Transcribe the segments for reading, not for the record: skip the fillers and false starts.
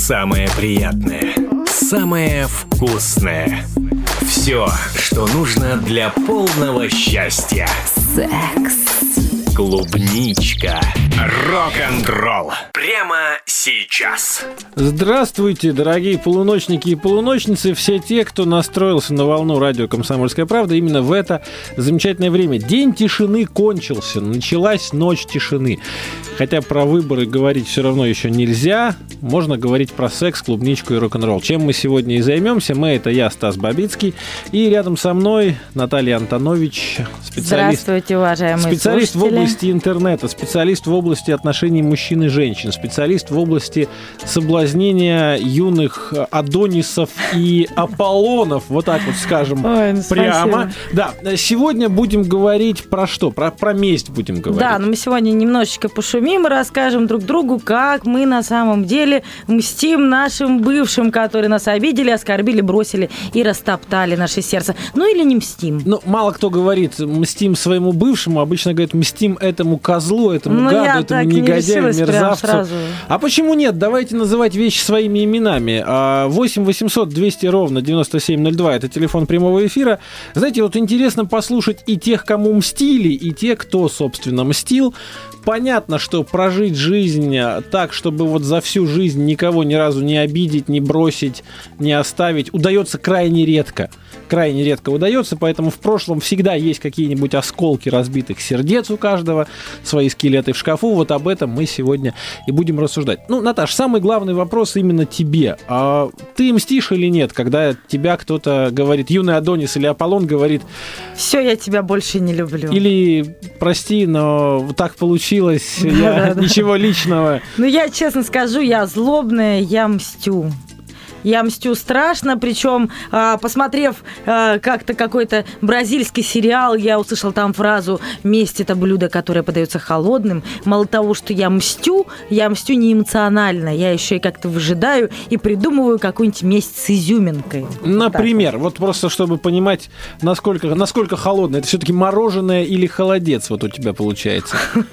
Самое приятное, самое вкусное. Все, что нужно для полного счастья. Секс. Клубничка. Рок-н-ролл. Прямо сейчас. Здравствуйте, дорогие полуночники и полуночницы, все те, кто настроился на волну радио «Комсомольская правда» именно в это замечательное время. День тишины кончился, началась ночь тишины. Хотя про выборы говорить все равно еще нельзя, можно говорить про секс, клубничку и рок-н-ролл. Чем мы сегодня и займемся. Это я, Стас Бабицкий, и рядом со мной Наталья Антонович, Здравствуйте, уважаемые специалист слушатели. в области интернета, специалист в области отношений мужчин и женщин, специалист в области соблазнения юных Адонисов и Аполлонов, вот так вот скажем. Ой, ну, прямо. спасибо. Да, сегодня будем говорить про что? Про месть будем говорить. Да, но мы сегодня немножечко пошумим и расскажем друг другу, как мы на самом деле мстим нашим бывшим, которые нас обидели, оскорбили, бросили и растоптали наше сердце. Ну или не мстим. Ну, мало кто говорит «мстим своему бывшему», обычно говорят «мстим этому козлу, этому я гаду, этому так не негодяю, решилась прям мерзавцу». сразу. А почему нет? Давайте называть вещи своими именами. 8 800 200 ровно 9702 – это телефон прямого эфира. Знаете, вот интересно послушать и тех, кому мстили, и тех, кто, собственно, мстил. Понятно, что прожить жизнь так, чтобы вот за всю жизнь никого ни разу не обидеть, не бросить, не оставить, удается крайне редко. Крайне редко удается, поэтому в прошлом всегда есть какие-нибудь осколки разбитых сердец у каждого, свои скелеты в шкафу. Вот об этом мы сегодня и будем рассуждать. Ну, Наташ, самый главный вопрос именно тебе. Ты мстишь или нет, когда тебя кто-то говорит, юный Адонис или Аполлон говорит... Все, я тебя больше не люблю. Или, прости, но так получилось, я ничего личного. Ну, я честно скажу, я злобная, я мстю. Я мстю страшно, причем, посмотрев как-то какой-то бразильский сериал, я услышала там фразу «месть – это блюдо, которое подается холодным». Мало того, что я мстю не эмоционально, я еще и как-то выжидаю и придумываю какую-нибудь месть с изюминкой. Например, вот просто чтобы понимать, насколько холодное. Это все-таки мороженое или холодец вот у тебя получается?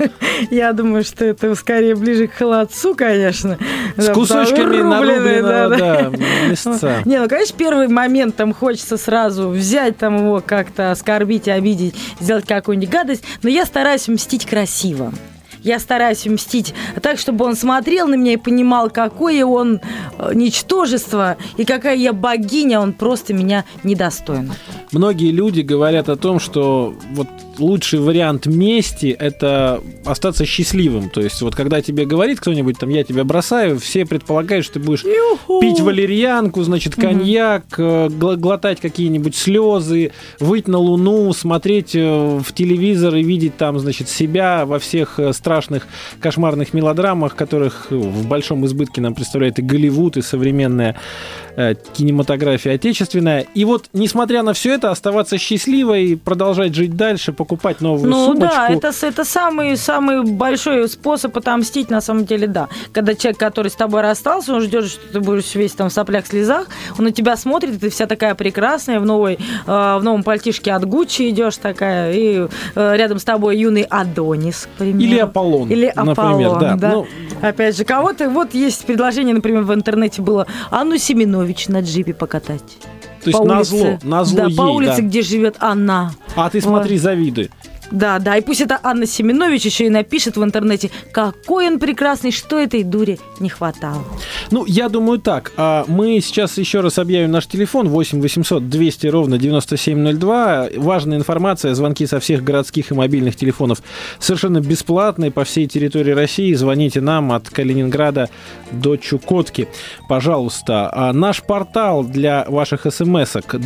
Я думаю, что это скорее ближе к холодцу, конечно. С кусочками нарубленного, да. Мясца. Не, ну, конечно, первый момент там хочется сразу взять там его как-то, оскорбить, обидеть, сделать какую-нибудь гадость, но я стараюсь мстить красиво. Я стараюсь мстить так, чтобы он смотрел на меня и понимал, какое он ничтожество и какая я богиня, он просто меня недостоин. Многие люди говорят о том, что вот лучший вариант мести – это остаться счастливым. То есть вот когда тебе говорит кто-нибудь, там, я тебя бросаю, все предполагают, что ты будешь пить валерьянку, значит, коньяк, глотать какие-нибудь слезы, выйти на Луну, смотреть в телевизор и видеть там, значит, себя во всех страшных кошмарных мелодрамах, которых в большом избытке нам представляет и Голливуд, и современная кинематография отечественная. И вот, несмотря на все это, оставаться счастливой, продолжать жить дальше, покупать новую сумочку. Ну да, это самый большой способ отомстить, на самом деле, да. Когда человек, который с тобой расстался, он ждет, что ты будешь весь там в соплях, слезах, он на тебя смотрит, и ты вся такая прекрасная, в новом пальтишке от Гуччи идешь такая, и рядом с тобой юный Адонис, к примеру. Или Аполлон, например, да. Ну, опять же, кого-то, вот есть предложение, например, в интернете было Анну Семенович на джипе покатать. То есть назло ей, по улице, да. где живет она. А ты смотри, завидуй. Да, и пусть это Анна Семенович еще и напишет в интернете, какой он прекрасный, что этой дуре не хватало. Ну, я думаю так. Мы сейчас еще раз объявим наш телефон 8 800 200 ровно 9702. Важная информация, звонки со всех городских и мобильных телефонов совершенно бесплатные по всей территории России. Звоните нам от Калининграда до Чукотки, пожалуйста. Наш портал для ваших смс-ок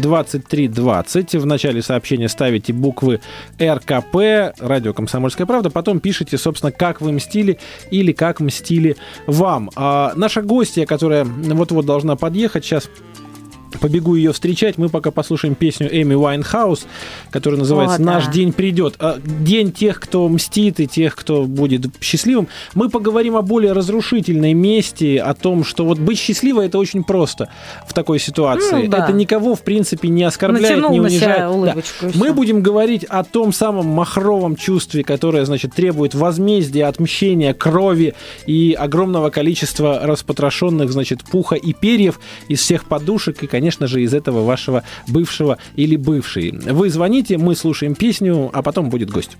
2320. В начале сообщения ставите буквы РКП, радио «Комсомольская правда», потом пишите, собственно, как вы мстили или как мстили вам. Наша гостья, которая вот-вот должна подъехать, сейчас побегу ее встречать. Мы пока послушаем песню Эми Уайнхаус, которая называется «Наш день придет». День тех, кто мстит, и тех, кто будет счастливым. Мы поговорим о более разрушительной мести, о том, что вот быть счастливой — это очень просто в такой ситуации. Это никого, в принципе, не оскорбляет, не унижает. Мы будем говорить о том самом махровом чувстве, которое, значит, требует возмездия, отмщения, крови и огромного количества распотрошенных, значит, пуха и перьев из всех подушек и, конечно же, из этого вашего бывшего или бывшей. Вы звоните, мы слушаем песню, а потом будет гость.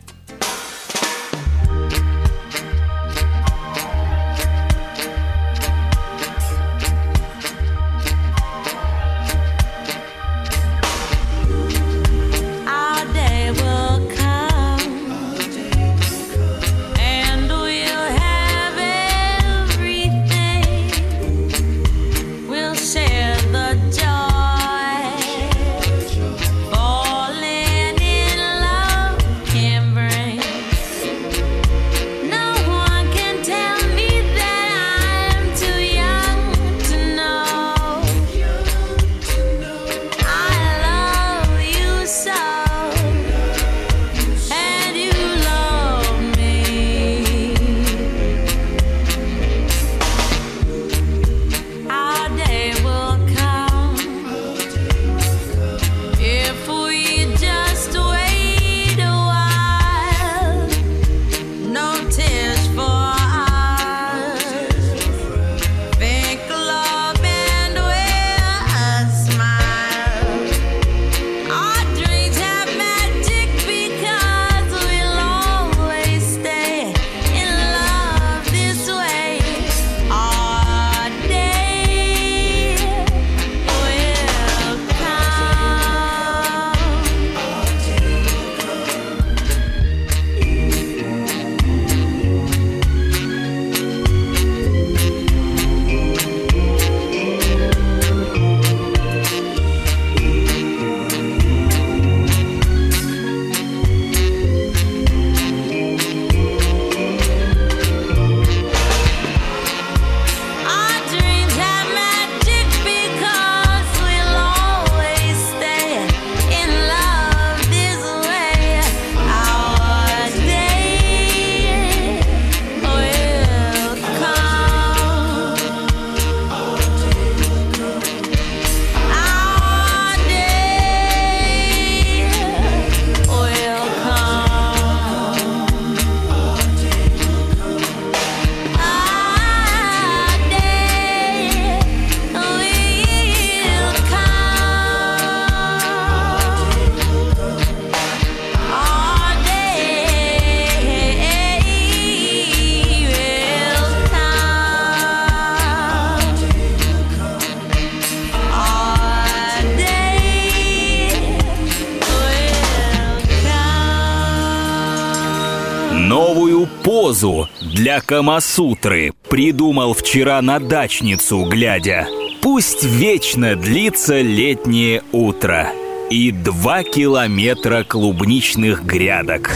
Новую позу для Камасутры придумал вчера на дачницу глядя. Пусть вечно длится летнее утро и 2 километра клубничных грядок.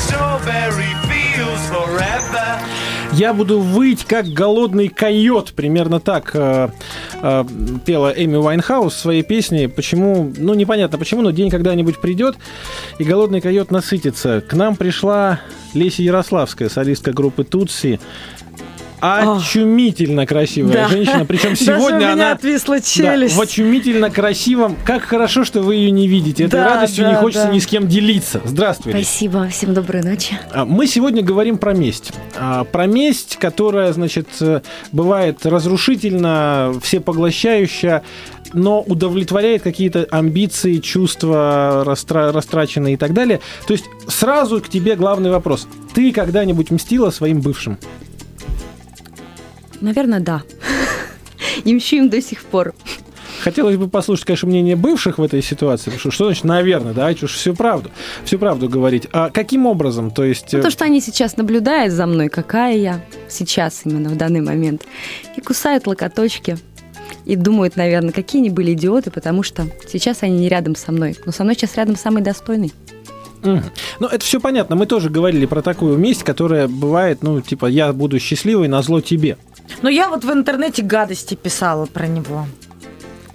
Я буду выть, как голодный койот. Примерно так пела Эми Уайнхаус в своей песне. Почему? Ну, непонятно почему, но день когда-нибудь придет, и голодный койот насытится. К нам пришла Леся Ярославская, солистка группы «Тутси». Очумительно красивая женщина. Причем сегодня даже у меня она отвисла челюсть. в очумительно красивом. Как хорошо, что вы ее не видите. Этой радостью не хочется ни с кем делиться. Здравствуйте. Спасибо. Всем доброй ночи. Мы сегодня говорим про месть. Про месть, которая, значит, бывает разрушительно, всепоглощающая, но удовлетворяет какие-то амбиции, чувства растраченные и так далее. То есть сразу к тебе главный вопрос. Ты когда-нибудь мстила своим бывшим? Наверное, да. И мщу им до сих пор. Хотелось бы послушать, конечно, мнение бывших в этой ситуации. Потому что значит «наверное», давайте уж всю правду говорить. А каким образом? То есть... То, что они сейчас наблюдают за мной, какая я сейчас именно в данный момент, и кусают локоточки, и думают, наверное, какие они были идиоты, потому что сейчас они не рядом со мной. Но со мной сейчас рядом самый достойный. Ну, это все понятно. Мы тоже говорили про такую месть, которая бывает, ну, типа, я буду счастливой назло тебе. Но я вот в интернете гадости писала про него.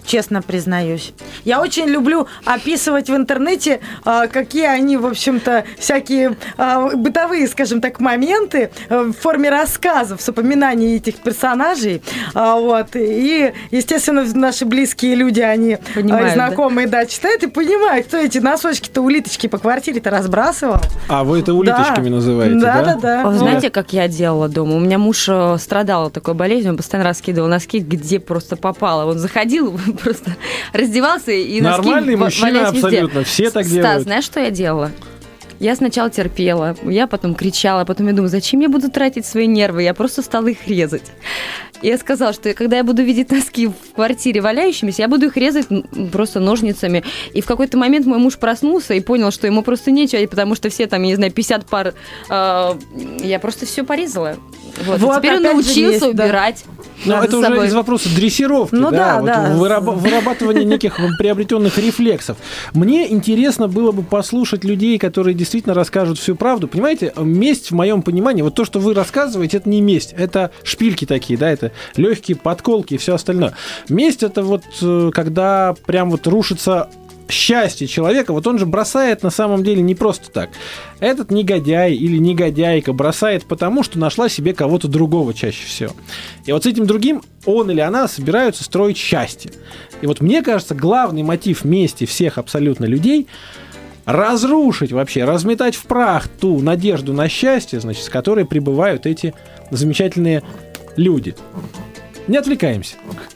честно признаюсь. Я очень люблю описывать в интернете, какие они, в общем-то, всякие бытовые, скажем так, моменты в форме рассказов с упоминанием этих персонажей. Вот. И, естественно, наши близкие люди, они понимают, знакомые, да, читают и понимают, кто эти носочки-то, улиточки по квартире-то разбрасывал. А вы это улиточками называете, да? Да. Вы знаете, как я делала дома? У меня муж страдал такой болезнью, он постоянно раскидывал носки, где просто попало. Он заходил, просто раздевался и носки Нормальный мужчина абсолютно, все так делают. Стас, знаешь, что я делала? Я сначала терпела, я потом кричала, потом я думаю, зачем я буду тратить свои нервы? Я просто стала их резать. И я сказала, что когда я буду видеть носки в квартире валяющимися, я буду их резать просто ножницами. И в какой-то момент мой муж проснулся и понял, что ему просто нечего, потому что все там, я не знаю, 50 пар, я просто все порезала. Вот. Вот, теперь он научился есть, убирать. Но это уже из вопроса дрессировки, вырабатывания неких приобретенных рефлексов. Мне интересно было бы послушать людей, которые действительно расскажут всю правду. Понимаете, месть, в моем понимании, вот то, что вы рассказываете, это не месть, это шпильки такие, да, это легкие подколки и все остальное. Месть — это вот когда прям вот рушится счастье человека, вот он же бросает на самом деле не просто так. Этот негодяй или негодяйка бросает потому, что нашла себе кого-то другого чаще всего. И вот с этим другим он или она собираются строить счастье. И вот мне кажется, главный мотив мести всех абсолютно людей — разрушить вообще, разметать в прах ту надежду на счастье, значит, с которой пребывают эти замечательные люди. Не отвлекаемся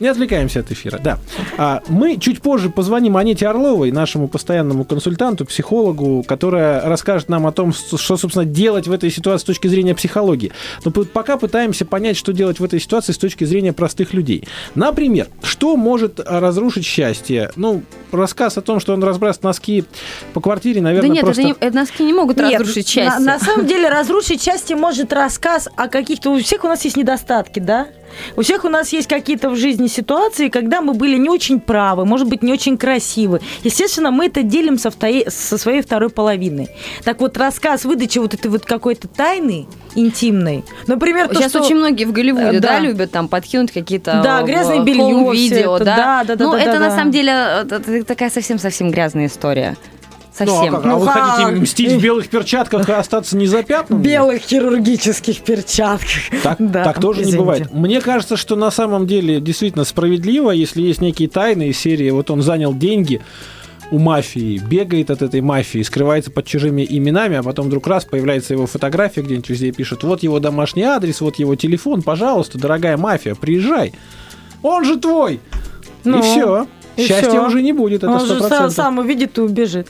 от эфира, да. Мы чуть позже позвоним Анете Орловой, нашему постоянному консультанту, психологу, которая расскажет нам о том, что, собственно, делать в этой ситуации с точки зрения психологии. Но пока пытаемся понять, что делать в этой ситуации с точки зрения простых людей. Например, что может разрушить счастье? Ну, рассказ о том, что он разбрасывает носки по квартире, наверное, да нет, просто... носки не могут разрушить счастье. На самом деле разрушить счастье может рассказ о каких-то... У всех у нас есть недостатки, да? У всех у нас есть какие-то в жизни ситуации, когда мы были не очень правы, может быть, не очень красивы. Естественно, мы это делим со своей второй половиной. Так вот, рассказ выдачи вот этой вот какой-то тайны интимной. Например, то, сейчас что... очень многие в Голливуде, любят там подкинуть какие-то грязное белье, видео, да. Ну, это на самом деле такая совсем грязная история. Совсем. Ну, вы хотите мстить в белых перчатках и остаться незапятнанным? В белых хирургических перчатках. Так тоже не бывает. Мне кажется, что на самом деле действительно справедливо, если есть некие тайны из серии, вот он занял деньги у мафии, бегает от этой мафии, скрывается под чужими именами, а потом вдруг раз появляется его фотография, где-нибудь везде пишут: вот его домашний адрес, вот его телефон, пожалуйста, дорогая мафия, приезжай. Он же твой. И все. Счастья уже не будет, это 100%. Он же сам увидит и убежит.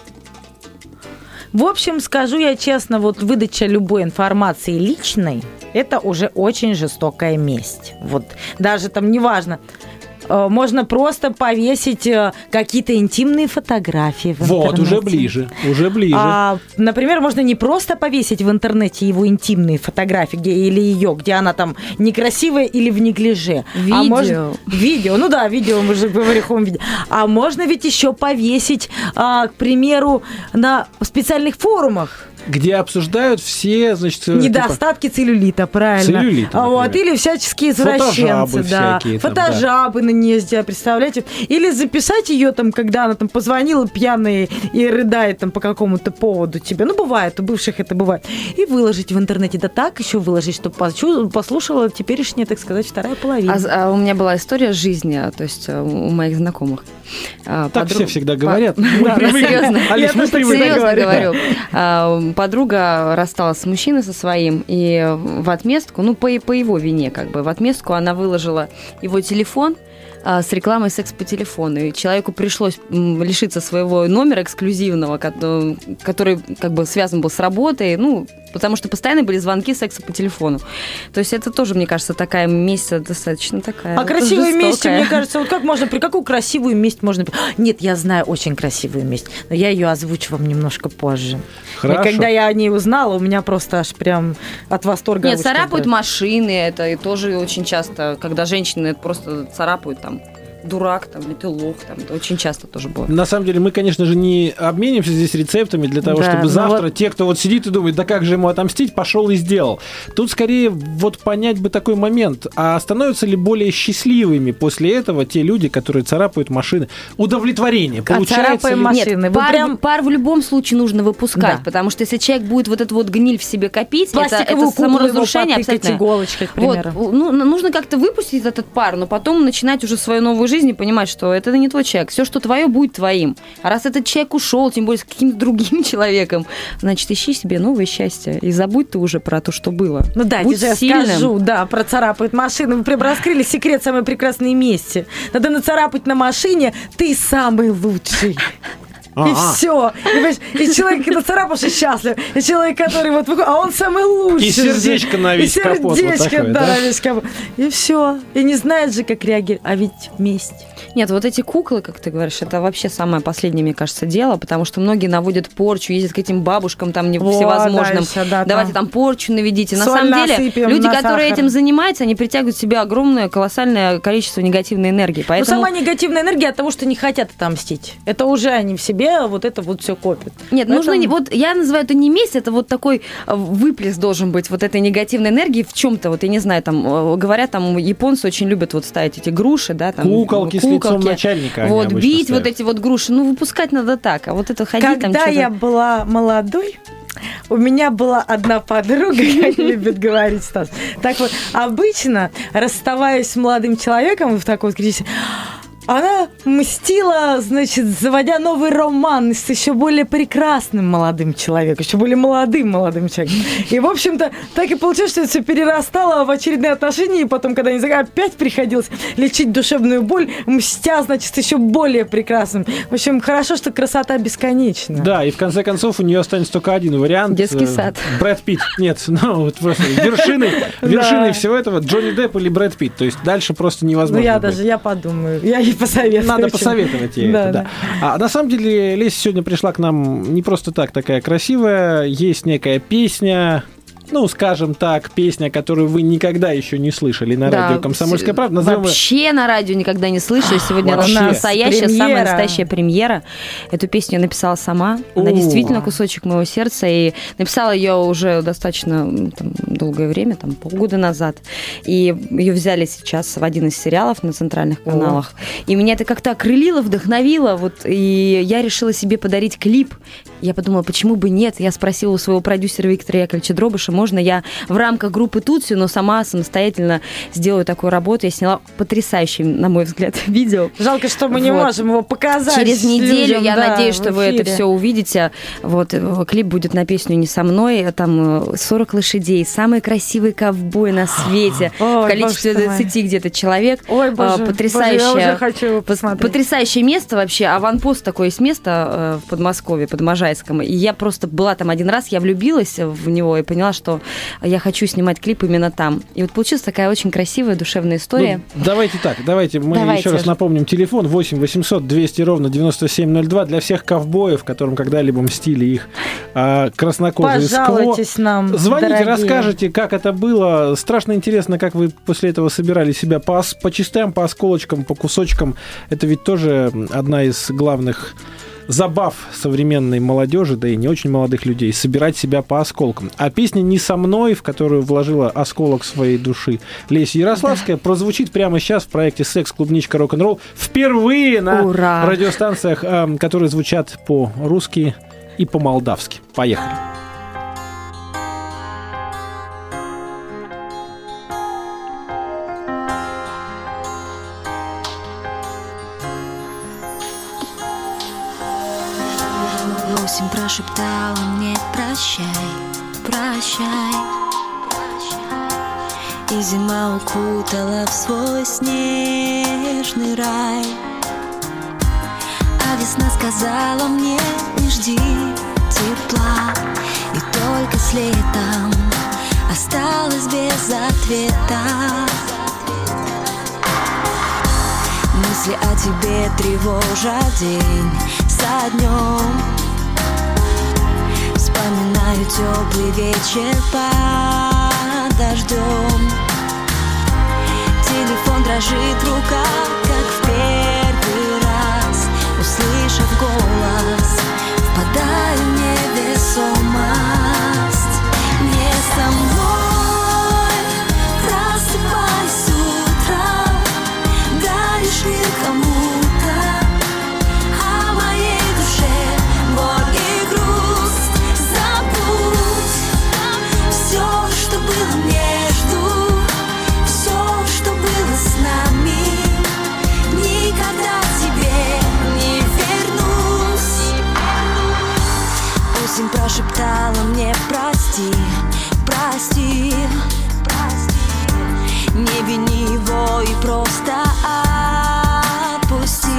В общем, скажу я честно, вот выдача любой информации личной – это уже очень жестокая месть. Вот даже там неважно. Можно просто повесить какие-то интимные фотографии в интернете. Вот, уже ближе. Например, можно не просто повесить в интернете его интимные фотографии или ее, где она там некрасивая или в неглиже. Видео. Видео, мы же в ореховом виде. А можно ведь еще повесить, к примеру, на специальных форумах. Где обсуждают все, значит... недостатки целлюлита, правильно. Целлюлита, или всяческие извращенцы. Фотожабы на нее, представляете? Или записать ее там, когда она там позвонила пьяная и рыдает там по какому-то поводу тебе. Ну, бывает, у бывших это бывает. И выложить в интернете. Да так еще выложить, чтобы послушала теперешняя, так сказать, вторая половина. У меня была история жизни, то есть у моих знакомых. Так все всегда говорят. Серьезно. Алис, мы серьезно говорю. Подруга рассталась с мужчиной со своим, и в отместку, по его вине, в отместку она выложила его телефон с рекламой секс по телефону. И человеку пришлось лишиться своего номера эксклюзивного, который связан был с работой, потому что постоянно были звонки секса по телефону. То есть это тоже, мне кажется, такая месть достаточно такая. А красивая месть, мне кажется, вот при какую красивую месть можно... Нет, я знаю очень красивую месть, но я ее озвучу вам немножко позже. Хорошо. И когда я о ней узнала, у меня просто аж прям от восторга... Нет, царапают машины, это и тоже очень часто, когда женщины просто царапают там дурак, там, или ты лох, там, это очень часто тоже бывает. На самом деле мы, конечно же, не обменимся здесь рецептами для того, Да, чтобы ну завтра вот... те, кто вот сидит и думает, да как же ему отомстить, пошел и сделал. Тут скорее вот понять бы такой момент, а становятся ли более счастливыми после этого те люди, которые царапают машины? Удовлетворение. Получается ли... машины. Нет, пар в любом случае нужно выпускать, Да. потому что если человек будет вот эту вот гниль в себе копить, Пластиковую это саморазрушение абсолютно. Иголочкой, к примеру. Вот, ну, нужно как-то выпустить этот пар, но потом начинать уже свою новую жизнь и понимать, что это не твой человек. Все, что твое, будет твоим. А раз этот человек ушел, тем более с каким-то другим человеком, значит, ищи себе новое счастье. И забудь ты уже про то, что было. Ну да, Будь я сильным. скажу, да, про царапает машину. Вы прям раскрыли секрет самой прекрасной мести. Надо нацарапать на машине «ты самый лучший». И все. И человек, когда царапавший, счастлив. И человек, который вот выходит, а он самый лучший. И сердечко на весь капот. И сердечко, вот такое, да, да? на весь капот. И все. И не знает же, как реагировать. А ведь месть. Нет, вот эти куклы, как ты говоришь, это вообще самое последнее, мне кажется, дело, потому что многие наводят порчу, ездят к этим бабушкам там всевозможным. Дальше, да, давайте там порчу наведите. На соль самом деле, насыпем люди, на которые сахар. этим занимаются, они притягивают в себя огромное, колоссальное количество негативной энергии. Но Поэтому... сама негативная энергия от того, что не хотят отомстить. Это уже они в себе вот это вот все копят. Нет, Поэтому... нужно... Вот я называю это не месть, это вот такой выплеск должен быть вот этой негативной энергии в чем-то. Вот я не знаю, там, говорят, там, японцы очень любят вот ставить эти груши, да, там... Куколки с лицом начальника. Вот, бить ставят. вот эти вот груши. Ну, выпускать надо так, а вот это ходить там Когда что-то... я была молодой, у меня была одна подруга, как любит говорить Стас. Так вот, обычно, расставаясь с молодым человеком в таком кризисе, она мстила, значит, заводя новый роман с еще более прекрасным молодым человеком, еще более молодым человеком. И, в общем-то, так и получилось, что это все перерастало в очередные отношения, и потом, когда они опять приходилось лечить душевную боль, мстя, значит, с еще более прекрасным. В общем, хорошо, что красота бесконечна. Да, и в конце концов у нее останется только один вариант. Детский сад. Брэд Питт. Нет, ну вот просто вершиной всего этого Джонни Депп или Брэд Питт. То есть дальше просто невозможно. Ну, я подумаю. Я ей посоветую. Надо посоветовать ей это, да. А на самом деле Леся сегодня пришла к нам не просто так, такая красивая. Есть некая песня, ну, скажем так, песня, которую вы никогда еще не слышали на радио «Комсомольская правда». Вообще на радио никогда не слышали. Сегодня Вообще. она настоящая, Премьера. самая настоящая премьера. Эту песню я написала сама. Она действительно кусочек моего сердца. И написала ее уже достаточно там, долгое время, там, полгода назад. И ее взяли сейчас в один из сериалов на центральных каналах. И меня это как-то окрылило, вдохновило. Вот, и я решила себе подарить клип. Я подумала, почему бы нет? Я спросила у своего продюсера Виктора Яковлевича Дробыша, можно я в рамках группы Тутси, но сама самостоятельно сделаю такую работу. Я сняла потрясающее, на мой взгляд, видео. Жалко, что мы не можем его показать. Через неделю, людям, я надеюсь, что вы это эфире. все увидите. Вот, клип будет на песню «Не со мной». Там 40 лошадей, самые красивые ковбои на свете. Ой, в количестве боже мой. 20 где-то человек. Ой, боже, потрясающее, боже, я уже хочу его посмотреть. Потрясающее место вообще. Аванпост такое есть место в Подмосковье, под Можайском. И я просто была там один раз, я влюбилась в него и поняла, что я хочу снимать клип именно там. И вот получилась такая очень красивая, душевная история. Ну, давайте так, мы еще раз напомним телефон 8 800 200 ровно 9702 для всех ковбоев, которым когда-либо мстили их краснокожие СКО. Пожалуйтесь нам, Звоните, дорогие. расскажите, как это было. Страшно интересно, как вы после этого собирали себя по частям, по осколочкам, по кусочкам. Это ведь тоже одна из главных забав современной молодежи, да и не очень молодых людей, собирать себя по осколкам. А песня «Не со мной», в которую вложила осколок своей души Леся Ярославская, прозвучит прямо сейчас в проекте «Секс, клубничка, рок-н-ролл» впервые на радиостанциях, которые звучат по-русски и по-молдавски. Поехали. Прошептала мне прощай, прощай. И зима укутала в свой снежный рай. А весна сказала мне: не жди тепла. И только с летом осталась без ответа. Мысли о тебе тревожат день за днем. Вспоминаю теплый вечер под дождем. Телефон дрожит в руках, как в песне. прости, прости, прости. Не вини его и просто отпусти.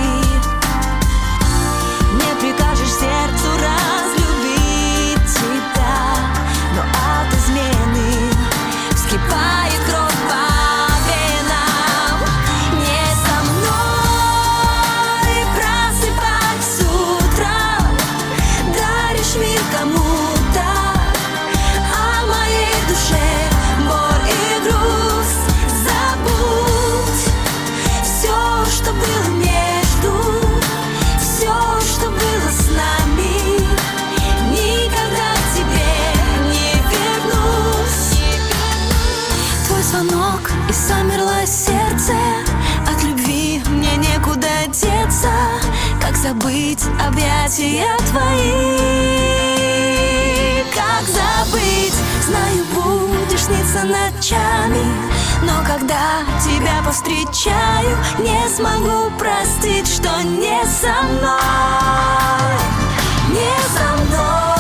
Не прикажешь сердцу разлюбить тебя, но от измены вскипает кровь по венам. Не со мной просыпайся утром, даришь мир кому-то, а моей душе боль и грусть. Забудь все, что было между, все, что было с нами. Никогда к тебе не вернусь. Твой звонок, и замерло сердце. От любви мне некуда деться. Как забыть объятия твои? Как забыть? Знаю, будешь сниться ночами, но когда тебя повстречаю, не смогу простить, что не со мной, не со мной.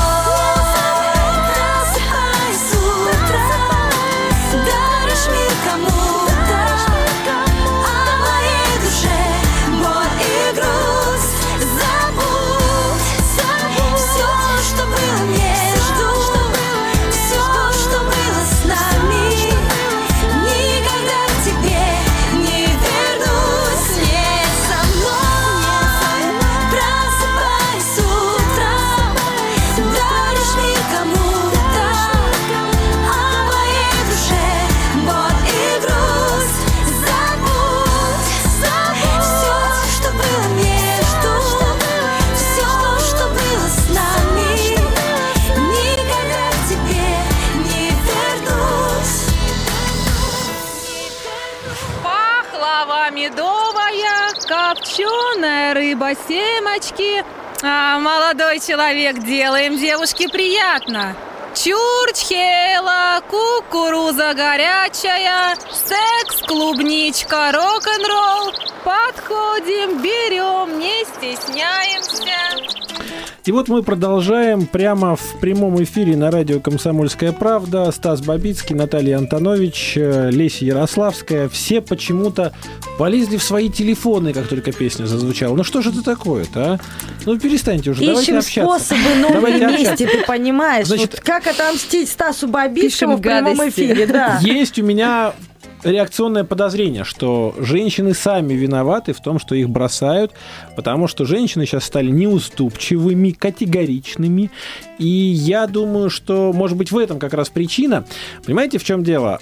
Просыпайся утром, даришь мир кому-то, а моей душе боль и грусть. Забудь все, что было между, все, что было с нами. Никогда к тебе не вернусь. Не со мной. Просыпайся утром, даришь мир кому-то, а моей душе боль и грусть. Забудь все, что было между, все, что было с нами. Никогда к тебе не вернусь. Пахлава медовая, копченая рыба, семечки. А, молодой человек, делаем девушке приятно. Чурчхела, кукуруза горячая, секс, клубничка, рок-н-ролл. Подходим, берем, не стесняемся. И вот мы продолжаем прямо в прямом эфире на радио «Комсомольская правда». Стас Бабицкий, Наталья Антонович, Леся Ярославская. Все почему-то полезли в свои телефоны, как только песня зазвучала. Ну что же это такое-то, а? Ну перестаньте уже, давайте Ищем общаться. способы новые Давайте вместе, общаться. ты понимаешь? Значит, вот как отомстить Стасу Бабицкому в пишем прямом гадости. эфире, да. Есть у меня реакционное подозрение, что женщины сами виноваты в том, что их бросают, потому что женщины сейчас стали неуступчивыми, категоричными, и я думаю, что, может быть, в этом как раз причина. Понимаете, в чем дело?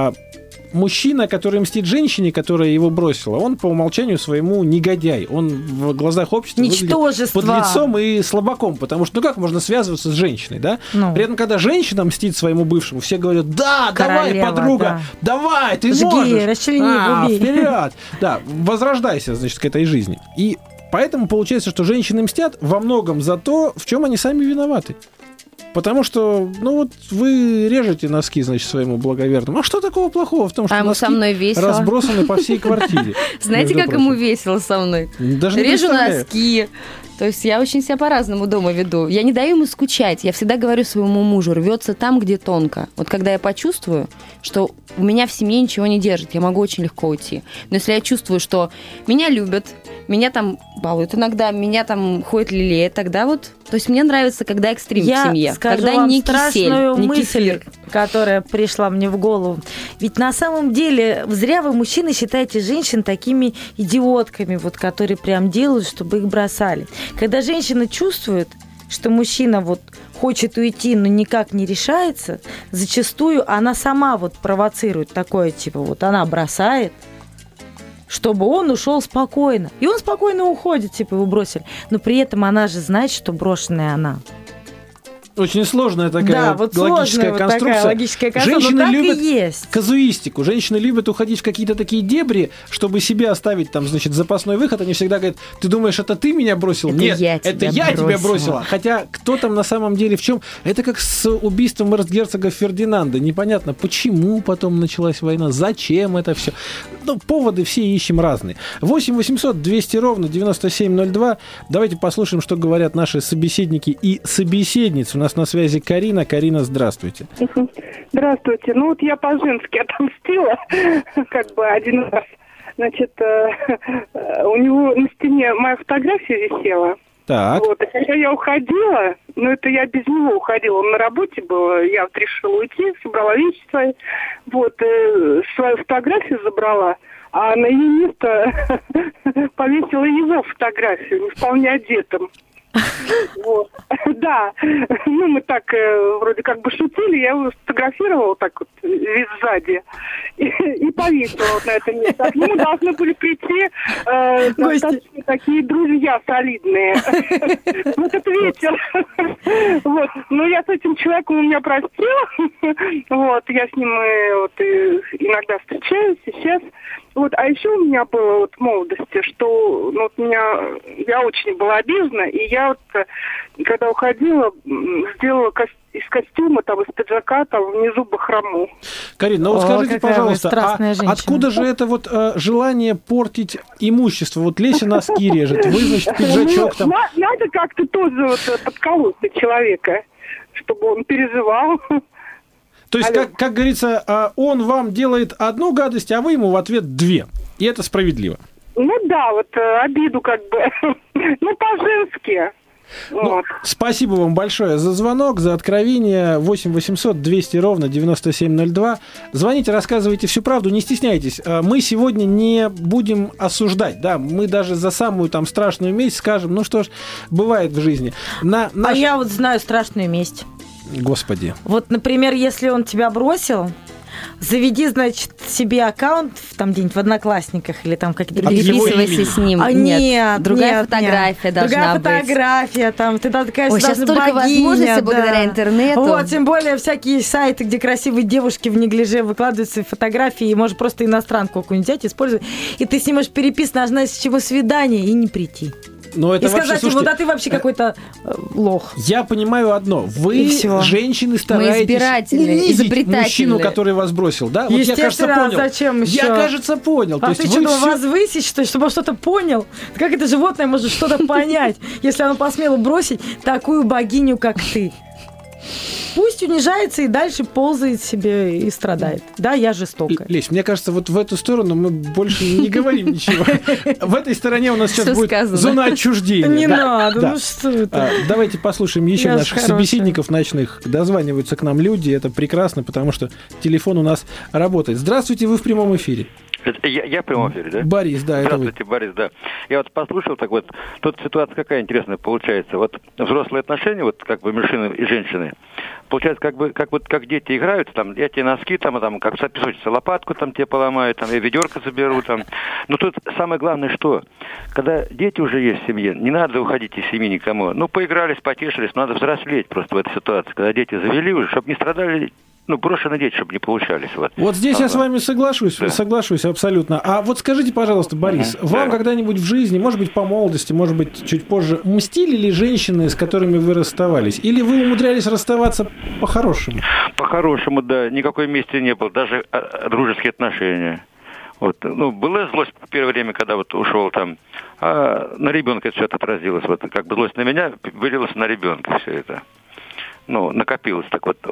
Мужчина, который мстит женщине, которая его бросила, он по умолчанию своему негодяй. Он в глазах общества Ничтожество. выглядит подлецом и слабаком, потому что, ну как можно связываться с женщиной, да? Ну. При этом, когда женщина мстит своему бывшему, все говорят: да, давай, Королева, подруга, да. давай, ты Жги, можешь. расчлени, убей. Вперед! Да, возрождайся, значит, к этой жизни. И поэтому получается, что женщины мстят во многом за то, в чем они сами виноваты. Потому что, ну вот, вы режете носки, значит, своему благоверному. А что такого плохого в том, что А ему носки со мной весело. разбросаны по всей квартире? Знаете, между как ему прочим? весело со мной? Даже не Режу представляю. носки. То есть я очень себя по-разному дома веду. Я не даю ему скучать. Я всегда говорю своему мужу: рвется там, где тонко. Вот когда я почувствую, что у меня в семье ничего не держит, я могу очень легко уйти. Но если я чувствую, что меня любят, меня там балуют иногда, меня там ходит лелея, тогда вот... То есть мне нравится, когда экстрим в Я семье. скажу Когда вам не страшную кисель, не мысль, кефир. которая пришла мне в голову. Ведь на самом деле зря вы, мужчины, считаете женщин такими идиотками, вот, которые прям делают, чтобы их бросали. Когда женщина чувствует, что мужчина вот хочет уйти, но никак не решается, зачастую она сама вот провоцирует такое, типа вот она бросает, чтобы он ушел спокойно. И он спокойно уходит, типа его бросили. Но при этом она же знает, что брошенная она. Очень сложная такая Да, вот логическая сложная вот конструкция. такая логическая конструкция, Женщины но так любят и есть. казуистику. Женщины любят уходить в какие-то такие дебри, чтобы себе оставить там, значит, запасной выход. Они всегда говорят: ты думаешь, это ты меня бросил? Это Нет, я это тебя я тебя бросила. бросила. Хотя кто там на самом деле в чем? Это как с убийством эрцгерцога Фердинанда. Непонятно, почему потом началась война, зачем это все. Ну, поводы все ищем разные. 8 800 200 ровно 9702. Давайте послушаем, что говорят наши собеседники и собеседницы. У нас нас на связи Карина. Карина, здравствуйте. Здравствуйте. Ну вот я по-женски отомстила, как бы один раз. Значит, у него на стене моя фотография висела. Так. Вот, и когда я уходила, ну это я без него уходила, он на работе был, я вот решила уйти, собрала вещи свои, вот, свою фотографию забрала, а на ее место повесила его фотографию, не вполне одетым. Вот. Да, ну мы так вроде как бы шутили, я его сфотографировала так вот вид сзади и повесила вот на это место. А к нему должны были прийти достаточно такие друзья солидные. Вот это вечер. Вот. Но я с этим человеком у меня простила. Вот, я с ним вот иногда встречаюсь и сейчас. Вот, а еще у меня было вот в молодости, что ну, вот я очень была обижена, и я вот, когда уходила, сделала из костюма, там, из пиджака, там, внизу бахрому. Карина, ну вот скажите, пожалуйста, откуда же это вот желание портить имущество? Вот Леся носки режет, вы, значит, пиджачок там. Надо как-то тоже вот подколоть человека, чтобы он переживал. То есть, как говорится, он вам делает одну гадость, а вы ему в ответ две. И это справедливо. Ну да, вот обиду как бы, ну по-женски. Вот. Спасибо вам большое за звонок, за откровение. 8 800 200 ровно 9702. Звоните, рассказывайте всю правду, не стесняйтесь. Мы сегодня не будем осуждать, да, мы даже за самую там страшную месть скажем, ну что ж, бывает в жизни. А я вот знаю страшную месть. Господи. Вот, например, если он тебя бросил, заведи, значит, себе аккаунт там где-нибудь в Одноклассниках или там какие-то... Переписывайся с ним. Нет, другая фотография должна быть. Другая фотография, там, ты такая сейчас столько возможностей благодаря интернету. Вот, тем более всякие сайты, где красивые девушки в неглиже выкладывают свои фотографии, и можешь просто иностранку какую-нибудь взять, использовать, и ты с ним можешь переписывать, нажать, с чего свидание, и не прийти. Но это и сказать вообще, ему, да ты вообще какой-то лох. Я понимаю одно. Вы, женщины, стараетесь унизить мужчину, который вас бросил. Да? Вот я, кажется, понял. Зачем еще? Я, кажется, понял. А ты что, думал, возвысить, что, чтобы он что-то понял? Как это животное может что-то понять, если оно посмело бросить такую богиню, как ты? Пусть унижается и дальше ползает себе и страдает. Да, я жестока. Лесь, мне кажется, вот в эту сторону мы больше не говорим ничего. В этой стороне у нас сейчас будет зона отчуждения. Не надо, ну что это? Давайте послушаем еще наших собеседников ночных. Дозваниваются к нам люди, это прекрасно, потому что телефон у нас работает. Здравствуйте, вы в прямом эфире. Я в прямом эфире, да? Борис, да, это вы. Здравствуйте, Борис, да. Я вот послушал, так вот, тут ситуация какая интересная получается. Вот взрослые отношения, вот как бы мужчины и женщины, получается, как дети играют, там, я тебе носки, там как песочница, лопатку там тебе поломают, там, я ведерко заберу, там. Но тут самое главное, что, когда дети уже есть в семье, не надо уходить из семьи никому. Ну, поигрались, потешились, надо взрослеть просто в этой ситуации. Когда дети завели уже, чтобы не страдали, ну, брошенные дети, чтобы не получались. Вот здесь я с вами соглашусь абсолютно. А вот скажите, пожалуйста, Борис, вам когда-нибудь в жизни, может быть, по молодости, может быть, чуть позже, мстили ли женщины, с которыми вы расставались? Или вы умудрялись расставаться по-хорошему? По-хорошему, да. Никакой мести не было, даже дружеские отношения. Вот, ну, была злость в первое время, когда вот ушел там, а на ребенка все это отразилось. Вот как бы злость на меня вылилась на ребенка все это. Ну, накопилось так вот.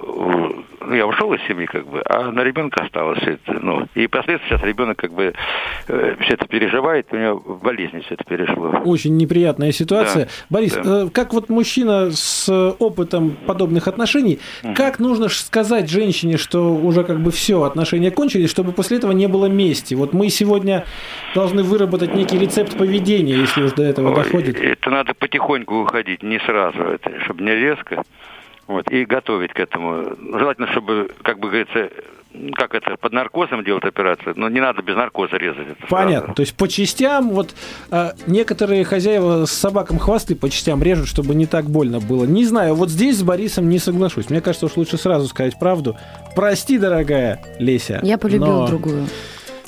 Я ушел из семьи, как бы, а на ребенка осталось все это. Ну, и впоследствии сейчас ребенок как бы все это переживает, у него в болезни все это перешло. Очень неприятная ситуация. Да, Борис, да. Как вот мужчина с опытом подобных отношений, как нужно сказать женщине, что уже как бы все, отношения кончились, чтобы после этого не было мести? Вот мы сегодня должны выработать некий рецепт поведения, если уж до этого доходит. Это надо потихоньку уходить, не сразу, это, чтобы не резко. Вот, и готовить к этому. Желательно, чтобы, как бы говорится, как это, под наркозом делать операцию, но не надо без наркоза резать. Это понятно. сразу. То есть по частям, вот некоторые хозяева с собакам хвосты по частям режут, чтобы не так больно было. Не знаю, вот здесь с Борисом не соглашусь. Мне кажется, уж лучше сразу сказать правду. Прости, дорогая Леся. Я полюбил другую.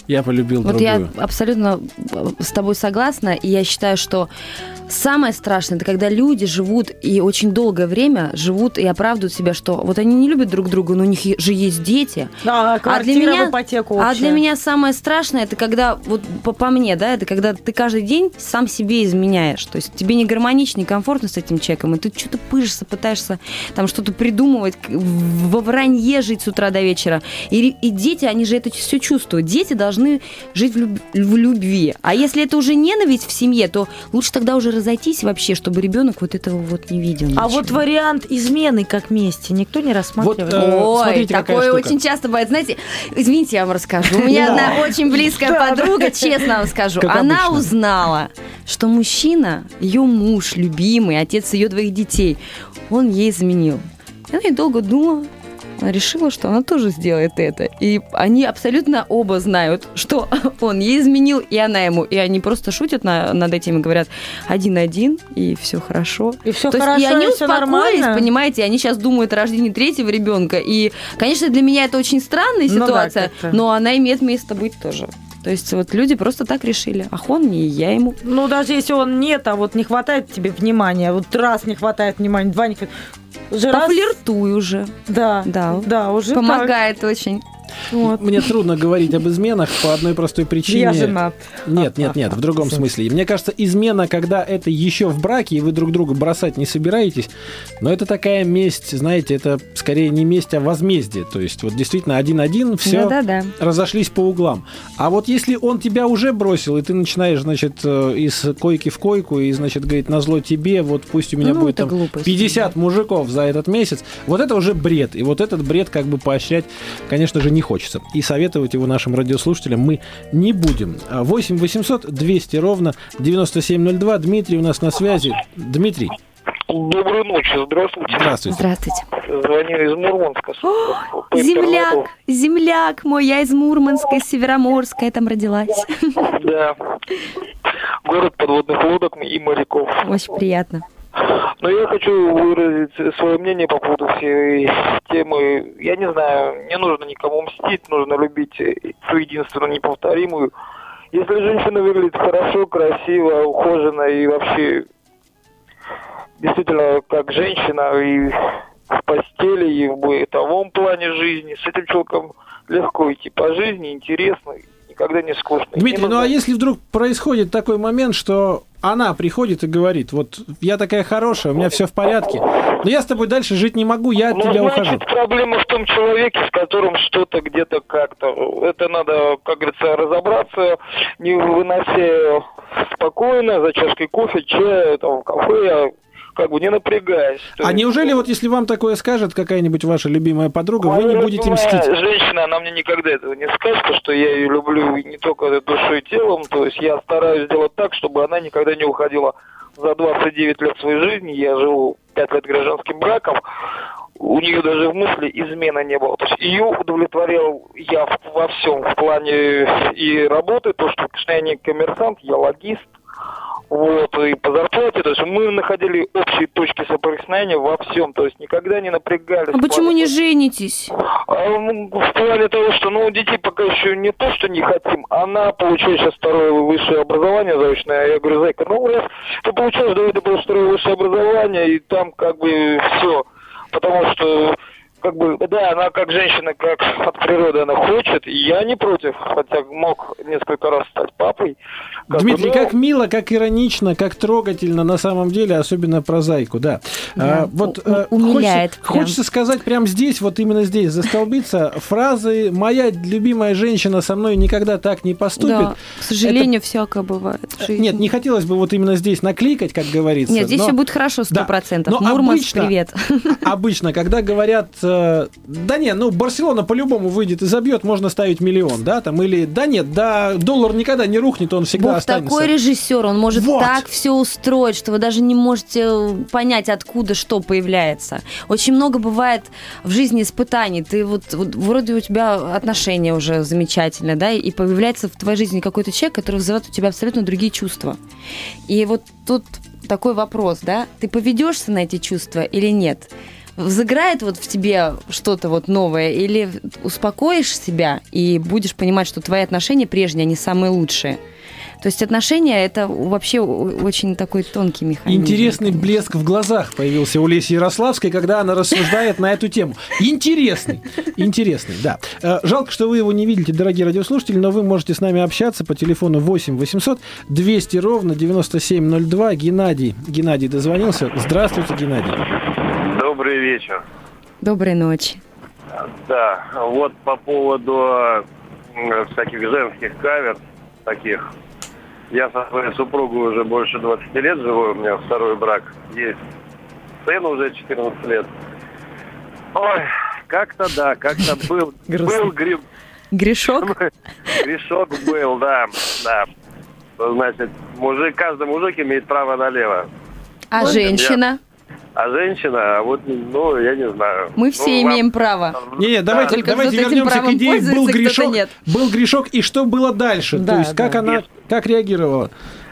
Я полюбил Вот другую. я абсолютно с тобой согласна, и я считаю, что самое страшное, это когда люди живут и очень долгое время живут и оправдывают себя, что вот они не любят друг друга, но у них же есть дети. Да, квартира в ипотеку общая. А для меня самое страшное, это когда, вот по мне, да, это когда ты каждый день сам себе изменяешь. То есть тебе не гармонично, не комфортно с этим человеком, и ты что-то пыжишься, пытаешься там что-то придумывать, во вранье жить с утра до вечера. И дети, они же это все чувствуют. Дети должны жить в любви. А если это уже ненависть в семье, то лучше тогда уже разойтись вообще, чтобы ребенок вот этого вот не видел. А вот вариант измены как мести никто не рассматривает? Вот, Ой, смотрите, какая такое штука. очень часто бывает. Знаете, извините, я вам расскажу. У меня одна очень близкая подруга, честно вам скажу, Как она обычно. узнала, что мужчина, ее муж, любимый, отец ее 2 детей, он ей изменил. И она недолго думала, она решила, что она тоже сделает это. И они абсолютно оба знают, что он ей изменил, и она ему. И они просто шутят над этим и говорят 1-1, и все хорошо. И все То есть, хорошо, и они и все успокоились, нормально. понимаете, они сейчас думают о рождении 3-го ребенка. И, конечно, для меня это очень странная Ну да, ситуация, как-то. но она имеет место быть тоже. То есть вот люди просто так решили. Ах, он мне, и я ему. Ну, даже если он нет, а вот не хватает тебе внимания, вот раз не хватает внимания, два не хватает. Уже раз- Пофлиртуй уже. Да, Да. уже Помогает очень. так. Вот. Мне трудно говорить об изменах по одной простой причине. Я женат. Нет, в другом смысле. Мне кажется, измена, когда это еще в браке, и вы друг друга бросать не собираетесь, но это такая месть, знаете, это скорее не месть, а возмездие. То есть вот действительно 1-1, все, Да-да-да. разошлись по углам. А вот если он тебя уже бросил, и ты начинаешь, значит, из койки в койку, и, значит, говорит, назло тебе, вот пусть у меня Ну, будет это там глупость. 50 мужиков за этот месяц, вот это уже бред. И вот этот бред как бы поощрять, конечно же, не хочется. И советовать его нашим радиослушателям мы не будем. 8 800 200 ровно 9702. Дмитрий у нас на связи. Дмитрий, Доброй ночи, здравствуйте. здравствуйте. Здравствуйте. Звоню из Мурманска. По Земляк, интернету. земляк мой, я из Мурманска, из Североморска, я там родилась. Да. Город подводных лодок и моряков. Очень приятно. Но я хочу выразить свое мнение по поводу всей темы. Я не знаю, не нужно никому мстить, нужно любить ту единственную неповторимую. Если женщина выглядит хорошо, красиво, ухоженно и вообще действительно как женщина и в постели, и в бытовом плане жизни, с этим человеком легко идти по жизни, интересно, никогда не скучно. Дмитрий, Не ну а нужно- если вдруг происходит такой момент, что она приходит и говорит, вот я такая хорошая, у меня все в порядке, но я с тобой дальше жить не могу, я от Ну, тебя ухожу. значит, проблема в том человеке, с которым что-то где-то как-то. Это надо, как говорится, разобраться, не вынося спокойно за чашкой кофе, чая, там, в кафе, как бы не напрягаясь. То А есть, неужели вот если вам такое скажет какая-нибудь ваша любимая подруга, вы не моя будете любимая мстить? Женщина, она мне никогда этого не скажет, потому что я ее люблю не только душой и телом, то есть я стараюсь сделать так, чтобы она никогда не уходила за 29 лет своей жизни. Я живу 5 лет гражданским браком, у нее даже в мысли измена не было. То есть ее удовлетворял я во всем, в плане и работы, то, что, конечно, я не коммерсант, я логист. Вот, и по зарплате, то есть мы находили общие точки соприкосновения во всем, то есть никогда не напрягались. А почему не женитесь? В плане того, что, ну, детей пока еще не то, что не хотим. Она получает сейчас второе высшее образование заочное. Я говорю, зайка, ну, раз ты получаешь, давай ты получишь второе высшее образование, и там как бы все. Потому что, как бы, да, она как женщина, как от природы она хочет, и я не против, хотя мог несколько раз стать папой. Дмитрий, ну, как мило, как иронично, как трогательно на самом деле, особенно про зайку, да. Да, Вот умиляет прям. хочется сказать прямо здесь, вот именно здесь, застолбиться, фразы «моя любимая женщина со мной никогда так не поступит». Да, к сожалению, всякое бывает в жизни. Нет, не хотелось бы вот именно здесь накликать, как говорится. Нет, здесь но- все будет хорошо, 100%. но Мурманск, обычно- привет. Обычно, когда говорят, да нет, ну Барселона по-любому выйдет и забьет, можно ставить 1 000 000, да, там, или да нет, да, доллар никогда не рухнет, он всегда Бог останется. такой режиссер, он может Вот. так все устроить, что вы даже не можете понять, откуда что появляется. Очень много бывает в жизни испытаний. Ты вот вроде у тебя отношения уже замечательные, да, и появляется в твоей жизни какой-то человек, который вызывает у тебя абсолютно другие чувства. И вот тут такой вопрос, да, ты поведешься на эти чувства или нет? взыграет вот в тебе что-то вот новое, или успокоишь себя и будешь понимать, что твои отношения прежние, они самые лучшие. То есть отношения – это вообще очень такой тонкий механизм. Интересный блеск в глазах появился у Леси Ярославской, когда она рассуждает на эту тему. Интересный, да. Жалко, что вы его не видите, дорогие радиослушатели, но вы можете с нами общаться по телефону 8 800 200 ровно 9702. Геннадий дозвонился. Здравствуйте, Геннадий. Добрый вечер. Доброй ночи. Да, вот по поводу всяких женских кавер таких. Я со своей супругой уже больше 20 лет живу, у меня второй брак. Есть сын уже 14 лет. Ой, как-то был Грешок? Грешок был, да. Значит, каждый мужик имеет право налево. А женщина? А женщина, я не знаю. Мы все имеем право. Давайте вернемся к идее был грешок, и что было дальше? То есть как реагировала?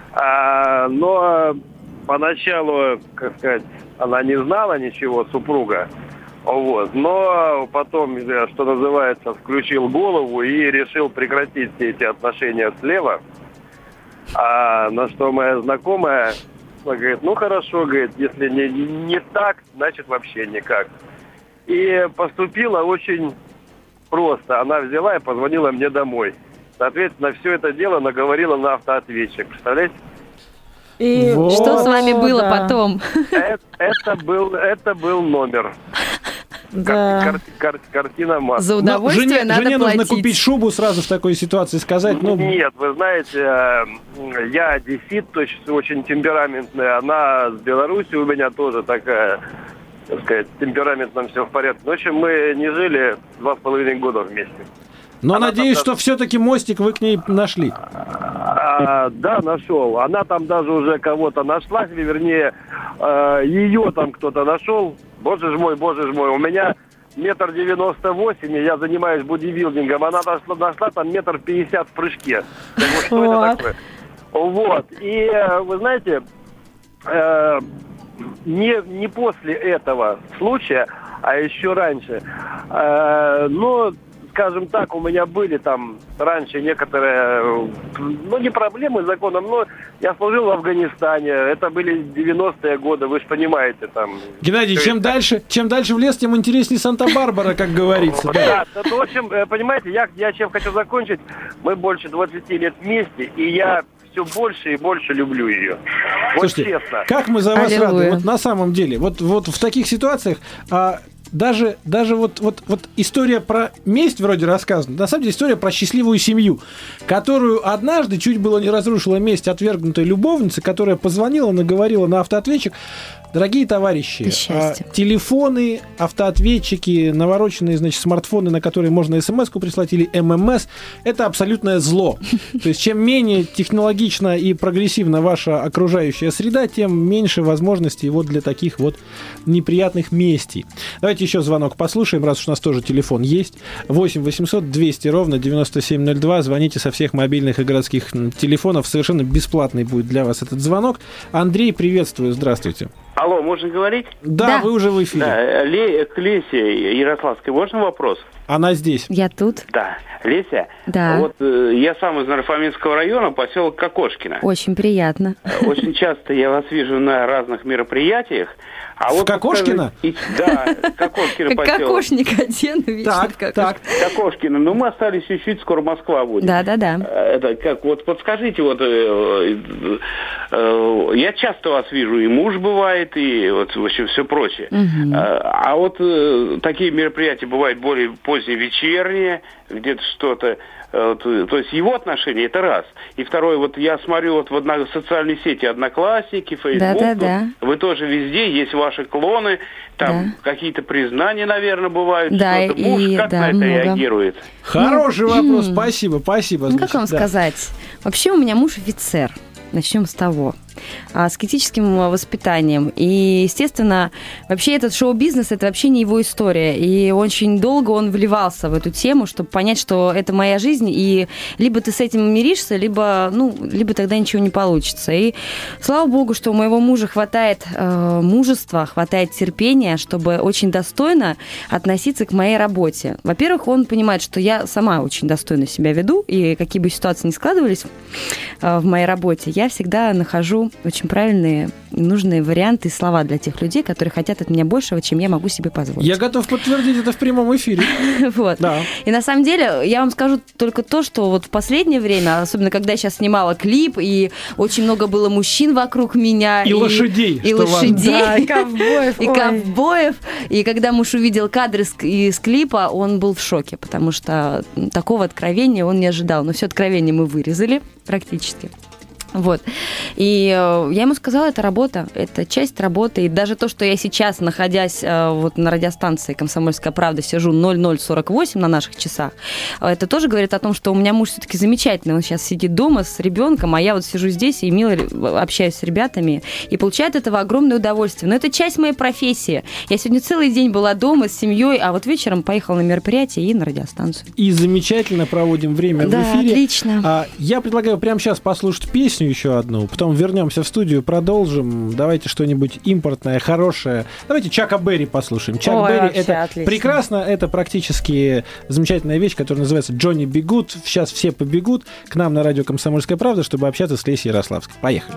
Но поначалу, как сказать, она не знала ничего, супруга. Вот. Но потом, что называется, включил голову и решил прекратить все эти отношения слева. На что моя знакомая... Она говорит, хорошо, говорит, если не так, значит вообще никак. И поступила очень просто. Она взяла и позвонила мне домой. Соответственно, все это дело наговорила на автоответчик. Представляете? И что с вами было потом? Это был номер. Да. Картина масла. За удовольствие надо жене платить. нужно купить шубу сразу в такой ситуации, сказать. Нет, вы знаете, я одессит, очень темпераментный. Она с Беларуси у меня тоже такая, так сказать, темпераментно все в порядке. В общем, мы не жили 2,5 года вместе. Но надеюсь, что все-таки мостик вы к ней нашли. Да, нашел. Она там даже уже кого-то нашла, вернее, ее там кто-то нашел. Боже ж мой, у меня 1,98 м, и я занимаюсь бодибилдингом. Она нашла там 1,50 м в прыжке. Что это такое? Вот. И вы знаете, не после этого случая, а еще раньше, скажем так, у меня были там раньше некоторые, не проблемы с законом, но я служил в Афганистане, это были 90-е годы, вы же понимаете там. Геннадий, чем дальше в лес, тем интереснее Санта-Барбара, как говорится. Да, в общем, понимаете, я чем хочу закончить, мы больше 20 лет вместе, и я все больше и больше люблю ее. Слушайте, честно. Как мы за вас рады, вот на самом деле, вот в таких ситуациях... Даже вот история про месть вроде рассказана. На самом деле история про счастливую семью, которую однажды чуть было не разрушила месть отвергнутой любовницы, которая позвонила, наговорила на автоответчик. Дорогие товарищи, телефоны, автоответчики, навороченные, смартфоны, на которые можно смс-ку прислать или ММС, это абсолютное зло. То есть, чем менее технологична и прогрессивна ваша окружающая среда, тем меньше возможностей для таких неприятных местей. Давайте еще звонок послушаем, раз уж у нас тоже телефон есть. 8 800 200 ровно 9702. Звоните со всех мобильных и городских телефонов. Совершенно бесплатный будет для вас этот звонок. Андрей, приветствую, здравствуйте. Алло, можно говорить? Да, вы уже в эфире. Да, к Лесе Ярославской можно вопрос? Она здесь. Я тут. Да. Леся? Да. Вот я сам из Нарфаминского района, поселок Кокошкино. Очень приятно. Очень часто я вас вижу на разных мероприятиях. В Кокошкино? Да, Кокошкино поселок. Как кокошник одену вечно в Кокошкино. Кокошкино. Но мы остались чуть-чуть, скоро Москва будет. Да. Это как, подскажите, я часто вас вижу, и муж бывает, и в общем, все прочее. А такие мероприятия бывают более поздние, вечерние, где-то что-то. То есть его отношения – это раз. И второе, я смотрю в социальной сети Одноклассники, Фейсбук. Да. Вы тоже везде, есть ваши клоны, там какие-то признания, наверное, бывают. Да, что-то. Муж как на это реагирует? Хороший вопрос, спасибо. Как вам сказать? Вообще у меня муж офицер. Начнем с того. аскетическим воспитанием. И, естественно, вообще этот шоу-бизнес – это вообще не его история. И очень долго он вливался в эту тему, чтобы понять, что это моя жизнь, и либо ты с этим миришься, либо тогда ничего не получится. И слава богу, что у моего мужа хватает мужества, хватает терпения, чтобы очень достойно относиться к моей работе. Во-первых, он понимает, что я сама очень достойно себя веду, и какие бы ситуации ни складывались в моей работе, я всегда нахожу очень правильные и нужные варианты и слова для тех людей, которые хотят от меня большего, чем я могу себе позволить. Я готов подтвердить это в прямом эфире. Вот. Да. И на самом деле я вам скажу только то, что вот в последнее время, особенно когда я сейчас снимала клип, и очень много было мужчин вокруг меня. И лошадей. И лошадей. Да, и ковбоев. И ковбоев. И когда муж увидел кадры из клипа, он был в шоке, потому что такого откровения он не ожидал. Но все откровение мы вырезали практически. Вот. И я ему сказала, это работа, это часть работы. И даже то, что я сейчас, находясь вот на радиостанции «Комсомольская правда», сижу 00:48 на наших часах, это тоже говорит о том, что у меня муж все-таки замечательный. Он сейчас сидит дома с ребенком, а я вот сижу здесь и мило общаюсь с ребятами и получаю от этого огромное удовольствие. Но это часть моей профессии. Я сегодня целый день была дома с семьей, а вот вечером поехала на мероприятие и на радиостанцию. И замечательно проводим время в эфире. Отлично. Я предлагаю прямо сейчас послушать песню еще одну, потом вернемся в студию, продолжим. Давайте что-нибудь импортное, хорошее. Давайте Чака Берри послушаем. Чак Берри — это отлично. Прекрасно, это практически замечательная вещь, которая называется «Джонни Би Гуд». Сейчас все побегут к нам на радио «Комсомольская правда», чтобы общаться с Лесей Ярославской. Поехали.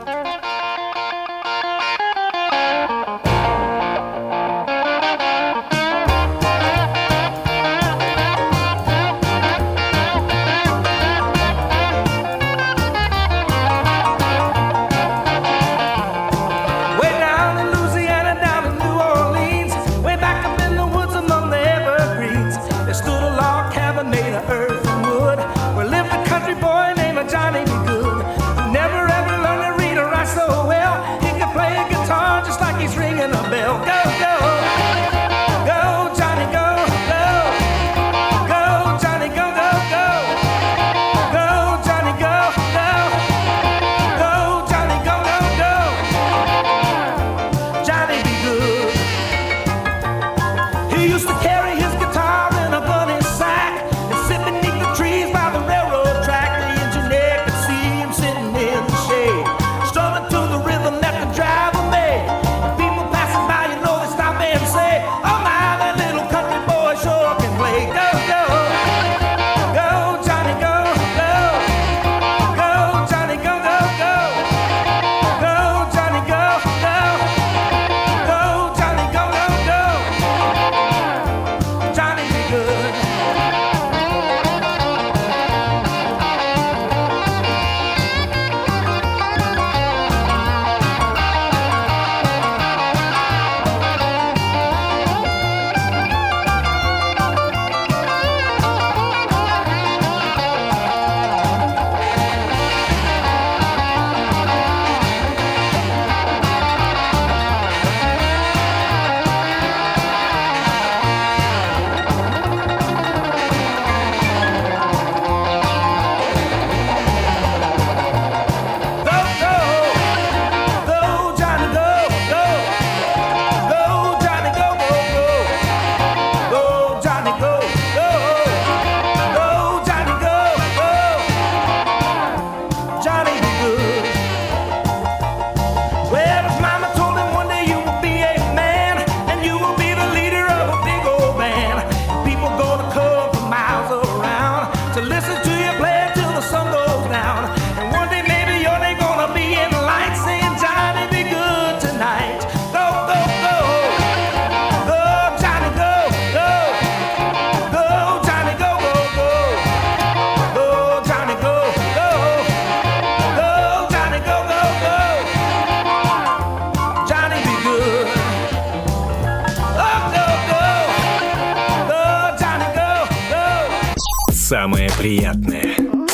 Самое приятное,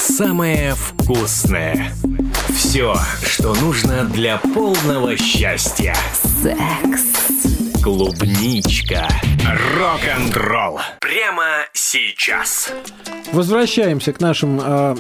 самое вкусное. Все, что нужно для полного счастья. Секс. Клубничка. Рок-н-ролл. Прямо сейчас. Возвращаемся к нашим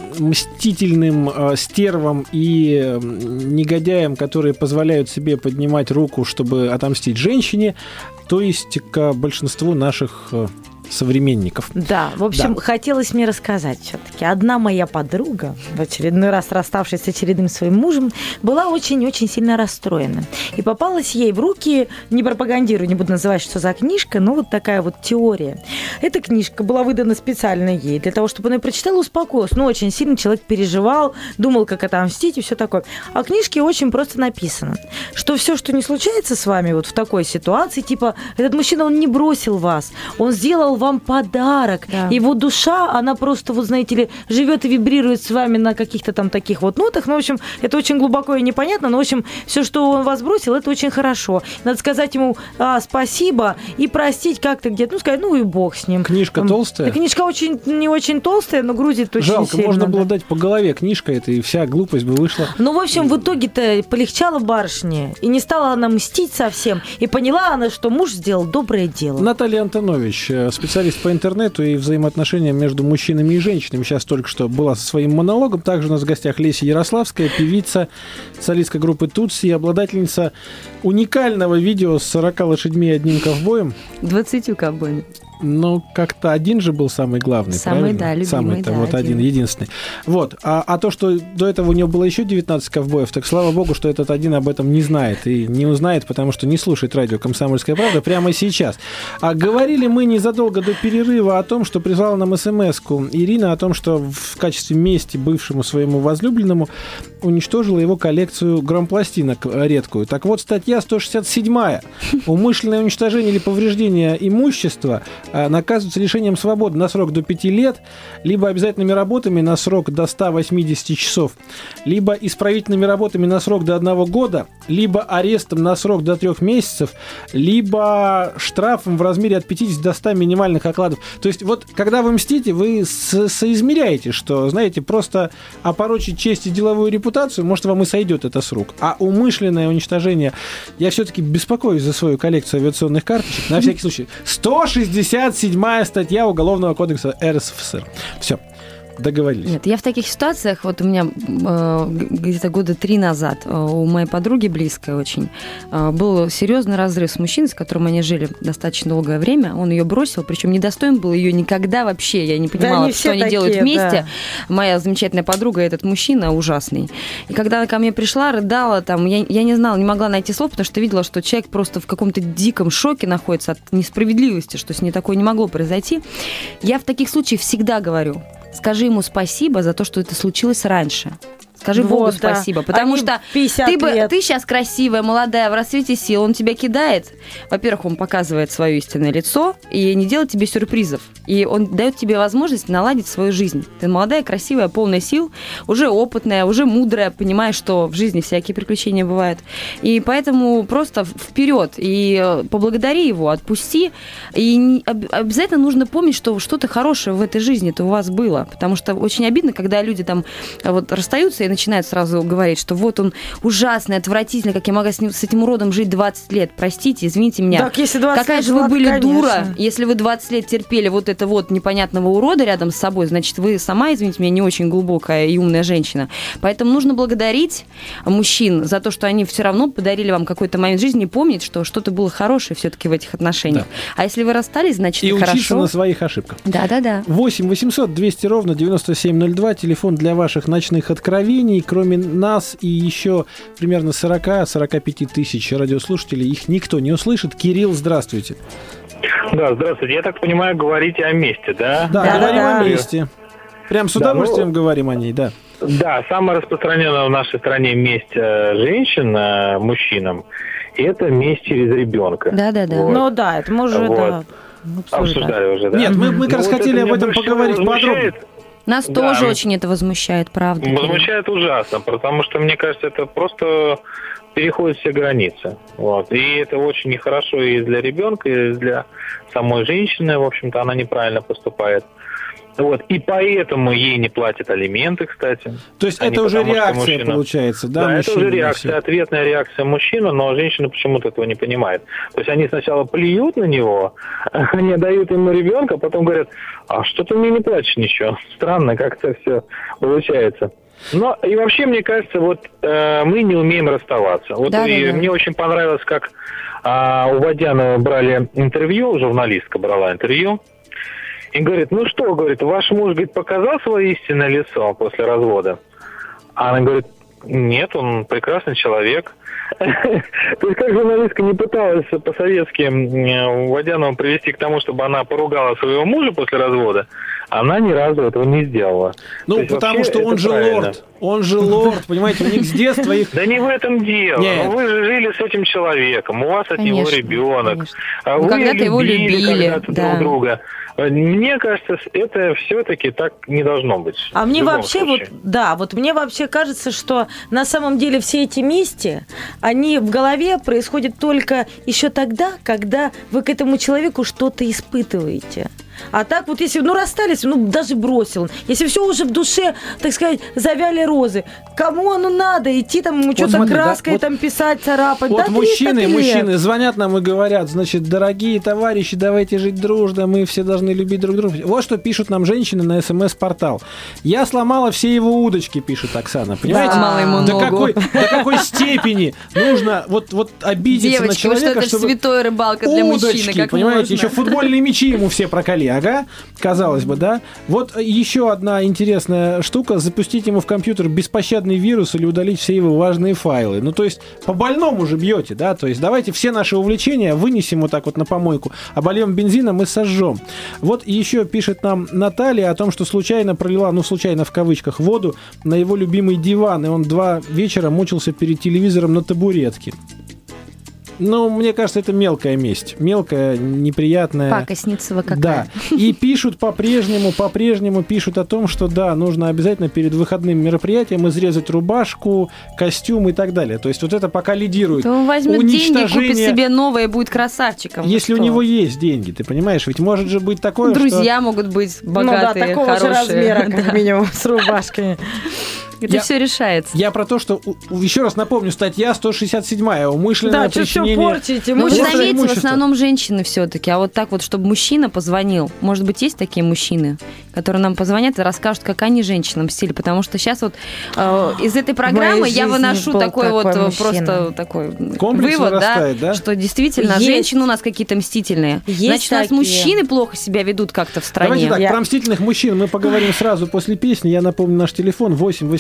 мстительным стервам и негодяям, которые позволяют себе поднимать руку, чтобы отомстить женщине, то есть к большинству наших современников. Да, в общем, хотелось мне рассказать все-таки. Одна моя подруга, в очередной раз расставшись с очередным своим мужем, была очень-очень сильно расстроена. И попалась ей в руки, не пропагандирую, не буду называть, что за книжка, но вот такая вот теория. Эта книжка была выдана специально ей, для того, чтобы она ее прочитала, успокоилась. Ну, очень сильно человек переживал, думал, как отомстить и все такое. А в книжке очень просто написано, что все, что не случается с вами вот в такой ситуации, типа, этот мужчина, он не бросил вас, он сделал вам подарок. Да. Его душа, она просто, вот знаете ли, живет и вибрирует с вами на каких-то там таких вот нотах. Ну, в общем, это очень глубоко и непонятно, но, в общем, все, что он вас бросил, это очень хорошо. Надо сказать ему спасибо и простить как-то где-то, ну, сказать, ну и бог с ним. Книжка толстая? Книжка очень, не очень толстая, но грузит очень жалко, сильно. можно было дать по голове книжка эта, и вся глупость бы вышла. Ну, в общем, в итоге-то полегчало барышне, и не стала она мстить совсем, и поняла она, что муж сделал доброе дело. Наталья Антонович, специалист по интернету и взаимоотношениям между мужчинами и женщинами. Сейчас только что была со своим монологом. Также у нас в гостях Леся Ярославская, певица, солистка группы «Тутси», обладательница уникального видео с 40 лошадьми и одним ковбоем. 20 ковбоями. Ну, как-то один же был самый главный, самый, правильно? Да, любимый, самый-то, да, вот один, единственный. Вот. А то, что до этого у него было еще 19 ковбоев, так слава богу, что этот один об этом не знает. И не узнает, потому что не слушает радио «Комсомольская правда» прямо сейчас. А говорили мы незадолго до перерыва о том, что прислала нам смс-ку Ирина, о том, что в качестве мести бывшему своему возлюбленному уничтожила его коллекцию грампластинок редкую. Так вот, статья 167. Умышленное уничтожение или повреждение имущества наказывается лишением свободы на срок до 5 лет, либо обязательными работами на срок до 180 часов, либо исправительными работами на срок до 1 года, либо арестом на срок до 3 месяцев, либо штрафом в размере от 50 до 100 минимальных окладов. То есть вот, когда вы мстите, вы соизмеряете, что, знаете, просто опорочить честь и деловую репутацию, может, вам и сойдет это с рук. А умышленное уничтожение, я все-таки беспокоюсь за свою коллекцию авиационных карточек, на всякий случай. 167-я статья Уголовного кодекса РСФСР. Все. Договорились. Нет, я в таких ситуациях, вот у меня где-то года 3 назад у моей подруги, близкой очень, был серьезный разрыв с мужчиной, с которым они жили достаточно долгое время. Он ее бросил, причем недостоин был ее никогда вообще. Я не понимала, что они делают вместе. Да. Моя замечательная подруга, этот мужчина ужасный. И когда она ко мне пришла, рыдала, там, я не знала, не могла найти слов, потому что видела, что человек просто в каком-то диком шоке находится от несправедливости, что с ней такое не могло произойти. Я в таких случаях всегда говорю: скажи ему спасибо за то, что это случилось раньше. Скажи Богу спасибо, потому что ты сейчас красивая, молодая, в расцвете сил, он тебя кидает. Во-первых, он показывает свое истинное лицо и не делает тебе сюрпризов. И он дает тебе возможность наладить свою жизнь. Ты молодая, красивая, полная сил, уже опытная, уже мудрая, понимаешь, что в жизни всякие приключения бывают. И поэтому просто вперед и поблагодари его, отпусти. И обязательно нужно помнить, что что-то хорошее в этой жизни-то у вас было. Потому что очень обидно, когда люди там вот расстаются и начинают сразу говорить, что вот он ужасный, отвратительный, как я могла с этим уродом жить 20 лет. Простите, извините меня. Так, если 20 какая лет же вы были конечно. дура, если вы 20 лет терпели вот это вот непонятного урода рядом с собой, значит, вы сама, извините меня, не очень глубокая и умная женщина. Поэтому нужно благодарить мужчин за то, что они все равно подарили вам какой-то момент жизни, и помнить, что что-то было хорошее все-таки в этих отношениях. Да. А если вы расстались, значит, и хорошо. И учиться на своих ошибках. Да-да-да. 8 800 200 ровно 9702, телефон для ваших ночных откровений. Кроме нас и еще примерно 40-45 тысяч радиослушателей, их никто не услышит. Кирилл, здравствуйте. Да, здравствуйте. Я так понимаю, говорите о месте, да? Да, говорим о месте. Прям с удовольствием говорим о ней, да. Да, самое распространенное в нашей стране месть женщин мужчинам – это месть через ребенка. Да-да-да. Вот. Ну да, это мы уже обсуждали уже, да? Нет, мы как раз хотели об этом поговорить подробно. Нас тоже очень это возмущает, правда. Возмущает ужасно, потому что, мне кажется, это просто переходит все границы. Вот. И это очень нехорошо и для ребенка, и для самой женщины. В общем-то, она неправильно поступает. Вот. И поэтому ей не платят алименты, кстати. То есть это уже реакция получается, да? Да, это уже реакция, ответная реакция мужчины, но женщина почему-то этого не понимает. То есть они сначала плюют на него, они дают ему ребенка, а потом говорят, а что ты мне не платишь ничего? Странно, как это все получается. Но и вообще, мне кажется, вот мы не умеем расставаться. Вот да, и мне очень понравилось, как у Водянова брали интервью, журналистка брала интервью, и говорит, ну что, говорит, ваш муж, говорит, показал свое истинное лицо после развода? А она говорит, нет, он прекрасный человек. То есть как журналистка не пыталась по-советски Водянова привести к тому, чтобы она поругала своего мужа после развода, она ни разу этого не сделала. Ну, потому что он же лорд. Он же лорд, понимаете, у них с детства их... Да не в этом дело. Но вы же жили с этим человеком, у вас от него ребенок. Вы когда-то его любили друг друга. Мне кажется, это все-таки так не должно быть. А мне вообще мне вообще кажется, что на самом деле все эти мести, они в голове происходят только еще тогда, когда вы к этому человеку что-то испытываете. А так вот, если, расстались, даже бросил. Если все уже в душе, так сказать, завяли розы, кому оно надо? Идти там ему что-то краской там писать, царапать. Вот мужчины звонят нам и говорят, значит, дорогие товарищи, давайте жить дружно, мы все должны любить друг друга. Вот что пишут нам женщины на СМС-портал. Я сломала все его удочки, пишет Оксана. Понимаете? До какой степени нужно вот обидеться на человека, что это святая рыбалка для мужчины, как понимаете, еще футбольные мячи ему все проколи. Ага, казалось бы, да. Вот еще одна интересная штука. Запустить ему в компьютер беспощадный вирус или удалить все его важные файлы. Ну, то есть, по больному же бьете, да. То есть, давайте все наши увлечения вынесем вот так вот на помойку, обольем бензином и сожжем. Вот еще пишет нам Наталья о том, что случайно пролила, случайно в кавычках, воду на его любимый диван, и он 2 вечера мучился перед телевизором на табуретке. Мне кажется, это мелкая месть. Мелкая, неприятная. Пакостницева какая. Да. И пишут по-прежнему пишут о том, что да, нужно обязательно перед выходным мероприятием изрезать рубашку, костюм и так далее. То есть вот это пока лидирует. То он возьмет деньги, купит себе новое и будет красавчиком. Если у него есть деньги, ты понимаешь? Ведь может же быть такое, друзья могут быть богатые, такого хорошие. же размера, как минимум, с рубашками. Это все решается. Я про то, что, еще раз напомню, статья 167-я, умышленное причинение... Да, что все портите? Вы заметите, в основном женщины все-таки. А вот так вот, чтобы мужчина позвонил. Может быть, есть такие мужчины, которые нам позвонят и расскажут, как они женщинам мстили. Потому что сейчас вот из этой программы я выношу такой вот просто такой вывод, да, что действительно женщины у нас какие-то мстительные. Значит, у нас мужчины плохо себя ведут как-то в стране. Давайте так, про мстительных мужчин мы поговорим сразу после песни. Я напомню, наш телефон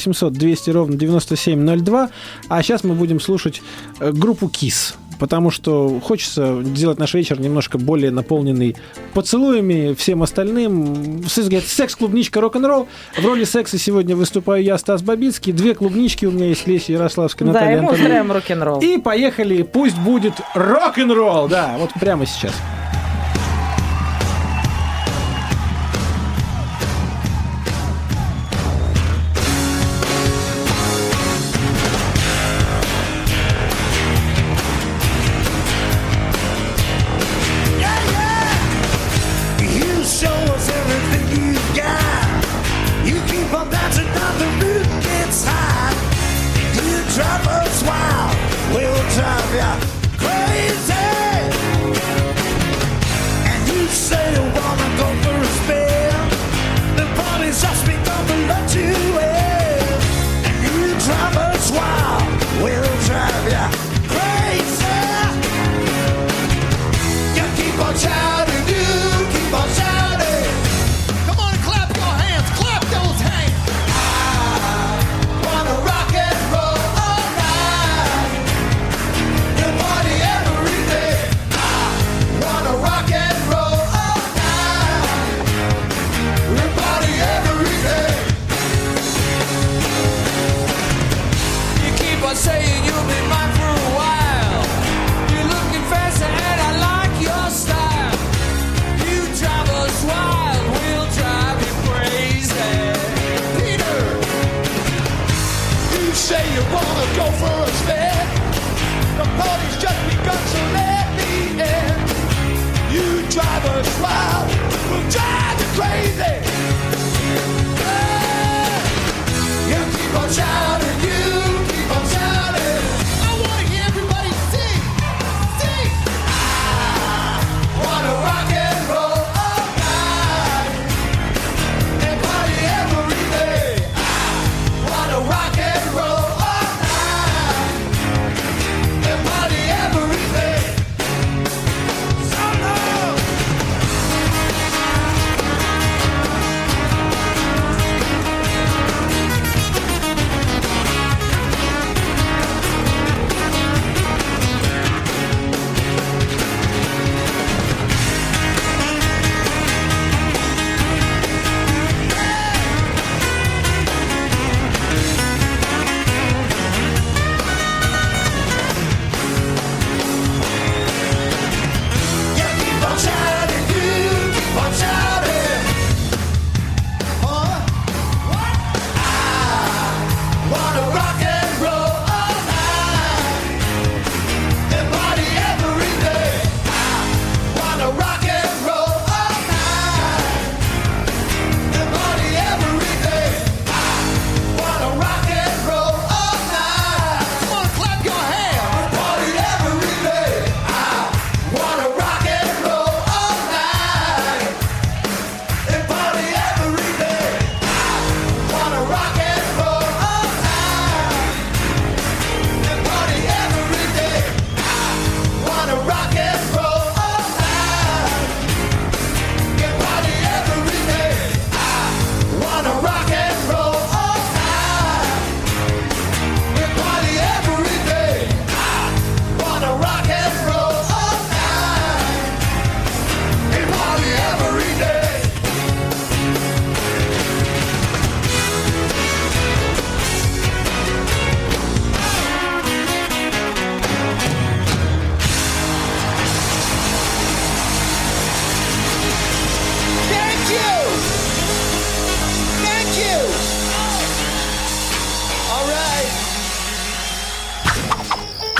8-800-200-97-02. А сейчас мы будем слушать группу KISS, потому что хочется сделать наш вечер немножко более наполненный поцелуями, всем остальным. Секс-клубничка рок-н-ролл. В роли секса сегодня выступаю я, Стас Бабицкий. 2 клубнички у меня есть, Леся Ярославская, Наталья Антонова. Да, и мы устраиваем рок-н-ролл. И поехали, пусть будет рок-н-ролл. Да, вот прямо сейчас. Drive us wild, we'll drive you crazy.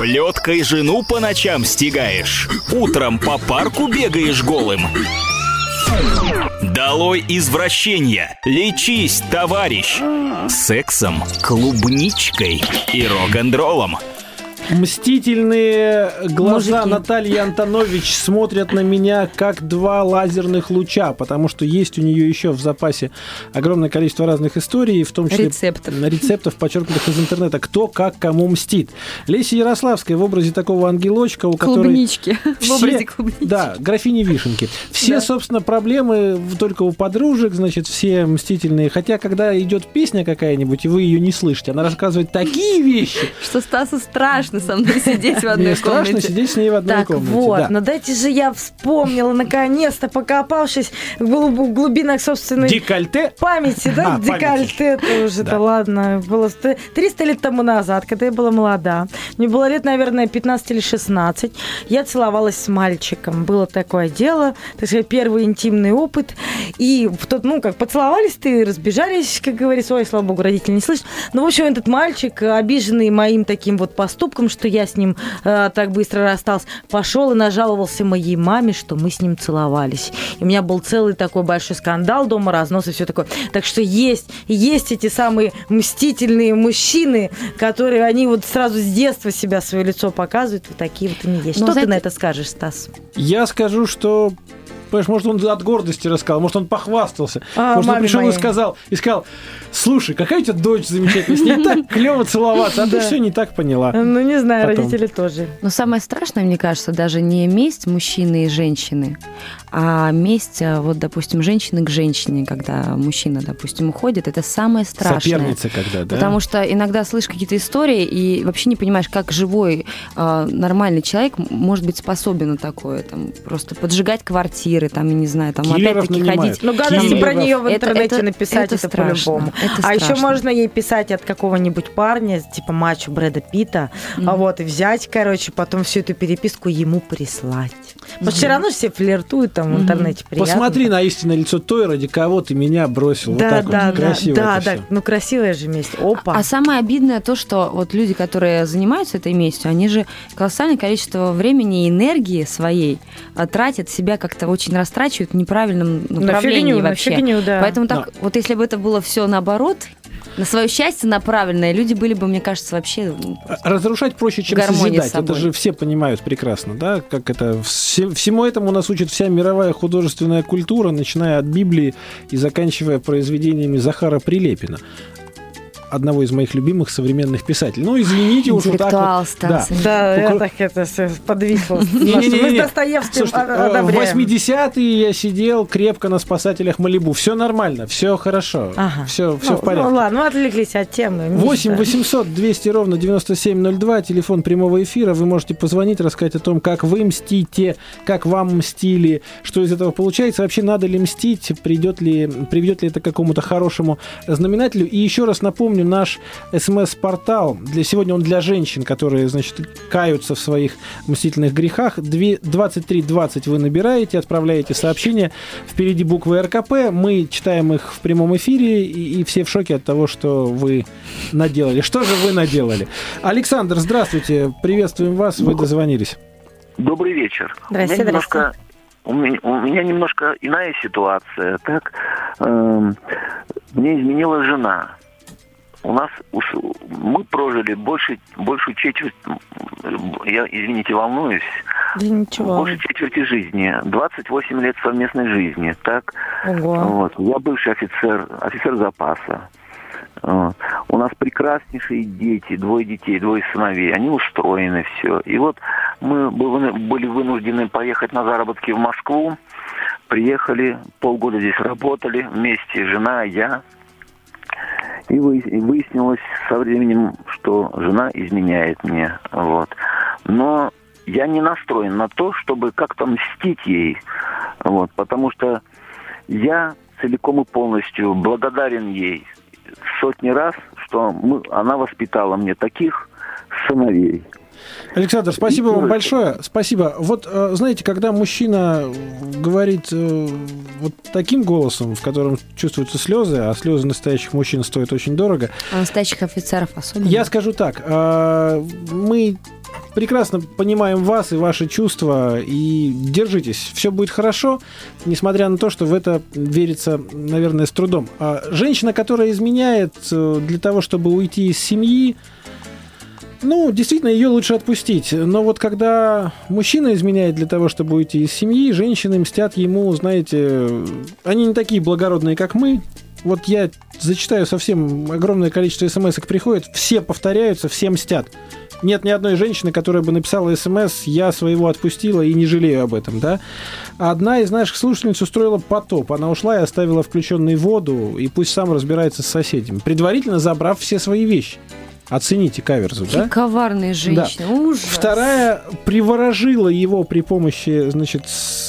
Плеткой жену по ночам стягаешь? Утром по парку бегаешь голым? Долой извращения! Лечись, товарищ! Сексом, клубничкой и рок-н-роллом. Мстительные глаза Мужики. Натальи Антонович смотрят на меня как два лазерных луча, потому что есть у нее еще в запасе огромное количество разных историй, в том числе рецептов, подчеркнутых из интернета, кто как кому мстит. Леся Ярославская в образе такого ангелочка, у которой... Клубнички. В образе клубнички. Да, графини Вишенки. Все, собственно, проблемы только у подружек, значит, все мстительные. Хотя, когда идет песня какая-нибудь, и вы ее не слышите, она рассказывает такие вещи, что Стасу страшно со мной сидеть в одной мне комнате. страшно сидеть с ней в одной комнате. Вот, да. но дайте же я вспомнила, наконец-то, покопавшись в глубинах собственной Декольте? памяти, да? Декольте, это уже, да ладно, было 300 лет тому назад, когда я была молода. Мне было лет, наверное, 15 или 16. Я целовалась с мальчиком. Было такое дело, так сказать, первый интимный опыт. И в тот, как поцеловались-то и разбежались, как говорится, ой, слава богу, родители не слышат. Ну, в общем, этот мальчик, обиженный моим таким вот поступком, что я с ним так быстро расстался, пошел и нажаловался моей маме, что мы с ним целовались. И у меня был целый такой большой скандал дома, разнос и все такое. Так что есть эти самые мстительные мужчины, которые, они вот сразу с детства себя, свое лицо показывают, вот такие вот они есть. Что ты на это скажешь, Стас? Я скажу, что... Понимаешь, может, он от гордости рассказал, может, он похвастался. Может, он пришел и сказал, слушай, какая у тебя дочь замечательная, с ней так клево целоваться, а ты все не так поняла. Ну, не знаю, родители тоже. Но самое страшное, мне кажется, даже не месть мужчины и женщины, а месть, вот, допустим, женщины к женщине, когда мужчина, допустим, уходит, это самое страшное. Соперница когда, да? Потому что иногда слышишь какие-то истории и вообще не понимаешь, как живой, нормальный человек может быть способен на такое, там, просто поджигать квартиры, там, я не знаю, там, киллеров опять-таки нанимают. ходить. Ну, гадости про нее в интернете написать, это по-любому. А еще можно ей писать от какого-нибудь парня, типа мачо Брэда Питта, вот, и взять, потом всю эту переписку ему прислать. Потому что все равно все флиртуют там в интернете, приятно. Посмотри на истинное лицо той, ради кого ты меня бросил. Да, вот так вот, красиво. Да, ну красивая же месть. Опа. А самое обидное то, что вот люди, которые занимаются этой местью, они же колоссальное количество времени и энергии своей тратят, себя как-то очень растрачивают в неправильном направлении вообще. На фигню, да. Поэтому так, вот если бы это было все наоборот, на свое счастье направленное, люди были бы, мне кажется, вообще разрушать проще, чем созидать. Это же все понимают прекрасно, да? Как это всему этому нас учит вся мировая художественная культура, начиная от Библии и заканчивая произведениями Захара Прилепина, одного из моих любимых современных писателей. Ну, извините, уж вот так вот. Да, я так это подвисла. Мы с Достоевским одобряем. В 80-е я сидел крепко на спасателях Малибу. Все нормально, все хорошо, все в порядке. Ну ладно, мы отвлеклись от темы. 8 800 200 ровно 9702, телефон прямого эфира. Вы можете позвонить, рассказать о том, как вы мстите, как вам мстили, что из этого получается, вообще надо ли мстить, приведет ли это к какому-то хорошему знаменателю. И еще раз напомню, наш СМС-портал, сегодня он для женщин, которые, значит, каются в своих мстительных грехах. 2320 вы набираете, отправляете сообщение, впереди буквы РКП, мы читаем их в прямом эфире, и все в шоке от того, что вы наделали. Что же вы наделали? Александр, здравствуйте, приветствуем вас, вы дозвонились. Добрый вечер. Здравствуйте, здравствуйте. У меня немножко иная ситуация. Так, мне изменила жена. Мы прожили большую четверть, извините, волнуюсь, да ничего. Больше четверти жизни, 28 лет совместной жизни, так? Ого. Вот. Я бывший офицер запаса. Вот. У нас прекраснейшие дети, 2 детей, 2 сыновей, они устроены все. И вот мы были вынуждены поехать на заработки в Москву, приехали, полгода здесь работали вместе, жена, я. И выяснилось со временем, что жена изменяет мне. Вот. Но я не настроен на то, чтобы как-то мстить ей. Вот, потому что я целиком и полностью благодарен ей сотни раз, что она воспитала мне таких сыновей. Александр, спасибо вам большое. Спасибо. Вот, знаете, когда мужчина говорит вот таким голосом, в котором чувствуются слезы, а слезы настоящих мужчин стоят очень дорого. А настоящих офицеров особенно. Я скажу так. Мы прекрасно понимаем вас и ваши чувства, и держитесь, все будет хорошо, несмотря на то, что в это верится, наверное, с трудом. А женщина, которая изменяет для того, чтобы уйти из семьи, действительно, ее лучше отпустить. Но вот когда мужчина изменяет для того, чтобы уйти из семьи, женщины мстят ему, знаете, они не такие благородные, как мы. Вот я зачитаю совсем огромное количество смс-ок приходит, все повторяются, все мстят. Нет ни одной женщины, которая бы написала смс «я своего отпустила и не жалею об этом», да? Одна из наших слушательниц устроила потоп. Она ушла и оставила включенную воду, и пусть сам разбирается с соседями, предварительно забрав все свои вещи. Оцените каверзу, да? Коварные женщины, да. Ужас. Вторая приворожила его при помощи, значит,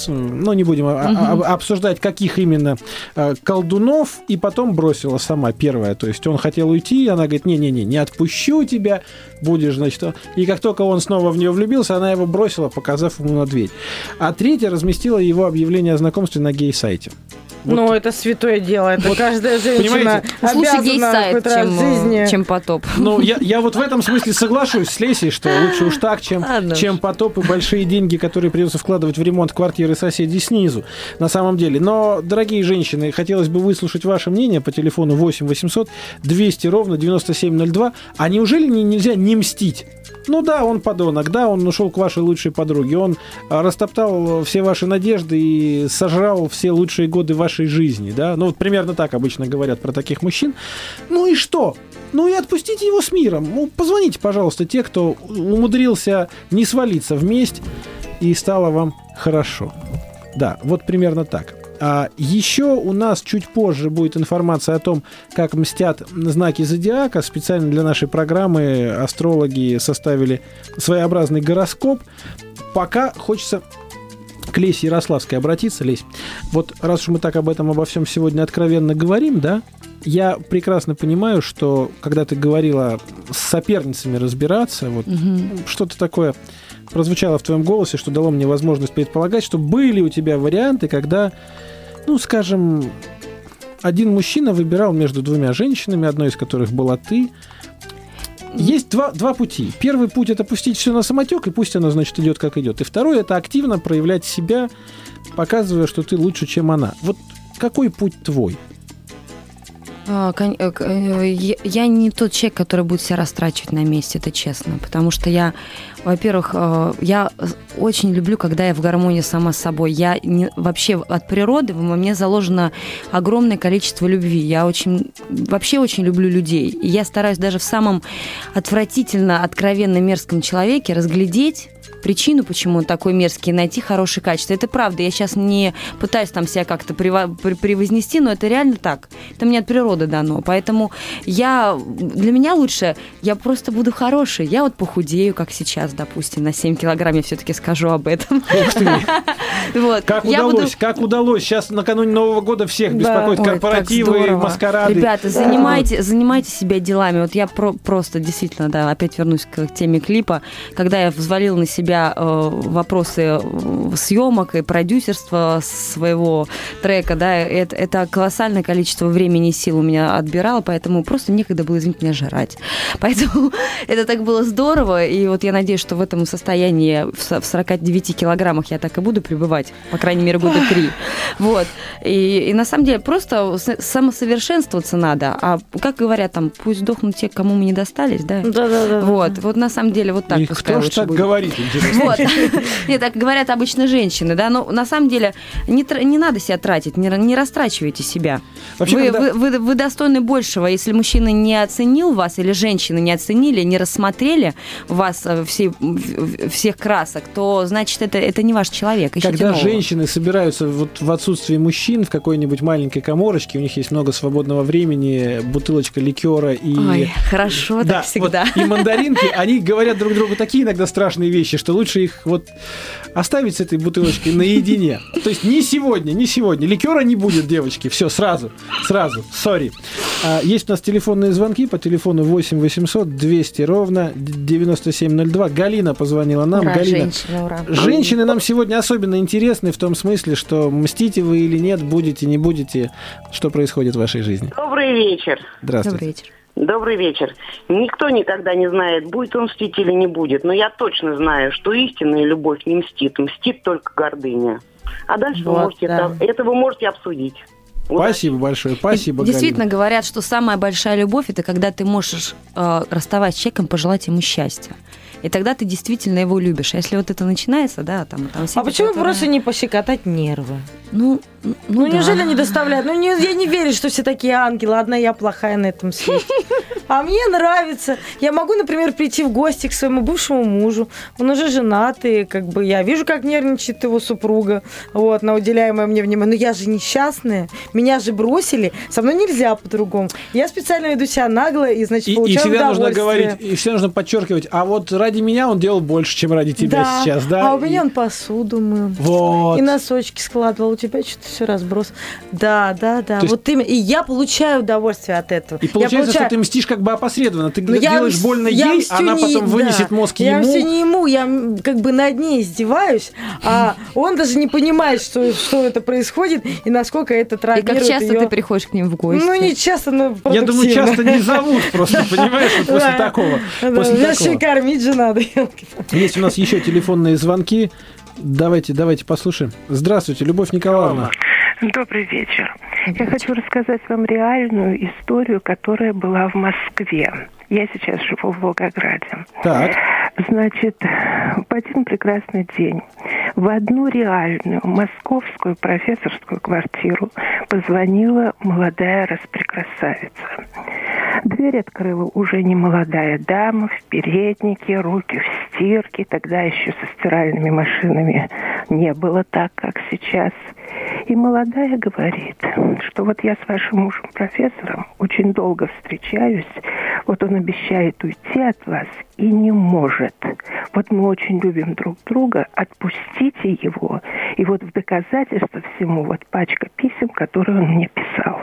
не будем обсуждать, каких именно колдунов, и потом бросила сама первая. То есть он хотел уйти, она говорит, не отпущу тебя, будешь, значит... И как только он снова в нее влюбился, она его бросила, показав ему на дверь. А третья разместила его объявление о знакомстве на гей-сайте. Вот. Это святое дело. Это каждая женщина обязана хоть раз в жизни. Чем потоп. Я вот в этом смысле соглашусь с Лесей, что лучше уж так, чем потоп и большие деньги, которые придется вкладывать в ремонт квартиры соседей снизу, на самом деле. Но, дорогие женщины, хотелось бы выслушать ваше мнение по телефону 8 800 200 ровно 9702. А неужели нельзя не мстить? Да, он подонок, да, он ушел к вашей лучшей подруге, он растоптал все ваши надежды и сожрал все лучшие годы вашей жизни, да, примерно так обычно говорят про таких мужчин. И что? И отпустите его с миром. Позвоните, пожалуйста, те, кто умудрился не свалиться вместе и стало вам хорошо. Да, вот примерно так. А еще у нас чуть позже будет информация о том, как мстят знаки зодиака. Специально для нашей программы астрологи составили своеобразный гороскоп. Пока хочется к Лесе Ярославской обратиться. Лесь, вот раз уж мы так обо всем сегодня откровенно говорим, да, я прекрасно понимаю, что когда ты говорила с соперницами разбираться, что-то такое прозвучало в твоем голосе, что дало мне возможность предполагать, что были у тебя варианты, когда, скажем, один мужчина выбирал между двумя женщинами, одной из которых была ты. Есть два пути. Первый путь – это пустить все на самотек, и пусть оно, значит, идет как идет. И второй – это активно проявлять себя, показывая, что ты лучше, чем она. Вот какой путь твой? Я не тот человек, который будет себя растрачивать на месте, это честно. Потому что я, во-первых, я очень люблю, когда я в гармонии сама с собой. Вообще от природы во мне заложено огромное количество любви. Я вообще очень люблю людей. И я стараюсь даже в самом отвратительно, откровенно мерзком человеке разглядеть причину, почему он такой мерзкий, найти хорошие качества. Это правда. Я сейчас не пытаюсь там себя как-то превознести, но это реально так. Это мне от природы дано. Поэтому для меня лучше, я просто буду хорошей. Я похудею, как сейчас, допустим, на 7 килограмм, я все-таки скажу об этом. Ух ты! Как удалось? Сейчас накануне Нового года всех беспокоят корпоративы, маскарады. Ребята, занимайте себя делами. Я просто, действительно, опять вернусь к теме клипа. Когда я взвалила на себя вопросы съемок и продюсерства своего трека, это колоссальное количество времени и сил у меня отбирало, поэтому просто некогда было, извините меня, жрать. Поэтому это так было здорово, и я надеюсь, что в этом состоянии в 49 килограммах я так и буду пребывать, по крайней мере, года 3. И на самом деле просто самосовершенствоваться надо, а как говорят, пусть сдохнут те, кому мы не достались, да? Да. Вот на самом деле так и пускай лучше так будет. Говорит, Нет, так говорят обычно женщины, да, но на самом деле не надо себя тратить, не растрачивайте себя. Вообще, вы достойны большего. Если мужчина не оценил вас, или женщины не оценили, не рассмотрели вас всех красок, то, значит, это не ваш человек. Когда женщины собираются в отсутствии мужчин в какой-нибудь маленькой каморочке, у них есть много свободного времени, бутылочка ликера и... Ой, хорошо, так всегда. И мандаринки, они говорят друг другу такие иногда страшные вещи, что лучше их оставить с этой бутылочкой наедине. То есть не сегодня. Ликера не будет, девочки. Все, сразу. Сори. Есть у нас телефонные звонки по телефону 8 800 200 ровно 9702. Галина позвонила нам. Ура, Галина. Ура. Женщины нам сегодня особенно интересны в том смысле, что мстите вы или нет, будете, не будете. Что происходит в вашей жизни? Добрый вечер. Здравствуйте. Добрый вечер. Добрый вечер. Никто никогда не знает, будет он мстить или не будет. Но я точно знаю, что истинная любовь не мстит. Мстит только гордыня. А дальше Вот, это вы можете обсудить. Спасибо большое. Спасибо, Действительно Галина. говорят, что самая большая любовь – это когда ты можешь, расставаясь с человеком, пожелать ему счастья. И тогда ты действительно его любишь. А если вот это начинается, да, там все почему просто не пощекотать нервы? Ну да. Неужели не доставляют? Я не верю, что все такие ангелы. Одна я плохая на этом свете. А мне нравится. Я могу, например, прийти в гости к своему бывшему мужу. Он уже женатый, я вижу, как нервничает его супруга, на уделяемое мне внимание. Но я же несчастная. Меня же бросили. Со мной нельзя по-другому. Я специально веду себя нагло и, получаю удовольствие. И всегда нужно говорить, и всегда нужно подчеркивать, а вот ради меня он делал больше, чем ради тебя сейчас, да? А у меня он посуду мыл. Вот. И носочки складывал. У тебя что-то все разброс. Да. Вот именно. И я получаю удовольствие от этого. И получается, что ты мстишь опосредованно. Ты делаешь больно ей, она потом вынесет мозг ему. Я все не ему. Я над ней издеваюсь, а он даже не понимает, что это происходит и насколько это травмирует. И как часто ты приходишь к ним в гости? Не часто, но продуктивно. Я думаю, часто не зовут просто, понимаешь, после такого. Меня еще и кормить же надо. Есть у нас еще телефонные звонки. Давайте послушаем. Здравствуйте, Любовь Николаевна. Добрый вечер. Я хочу рассказать вам реальную историю, которая была в Москве. Я сейчас живу в Волгограде. Так. Значит, в один прекрасный день в одну реальную московскую профессорскую квартиру позвонила молодая распрекрасавица. Дверь открыла уже не молодая дама в переднике, руки в стирке. Тогда еще со стиральными машинами не было так, как сейчас. И молодая говорит, что вот я с вашим мужем профессором очень долго встречаюсь, вот он обещает уйти от вас и не может. Вот мы очень любим друг друга, отпустите его. И вот в доказательство всему вот пачка писем, которые он мне писал.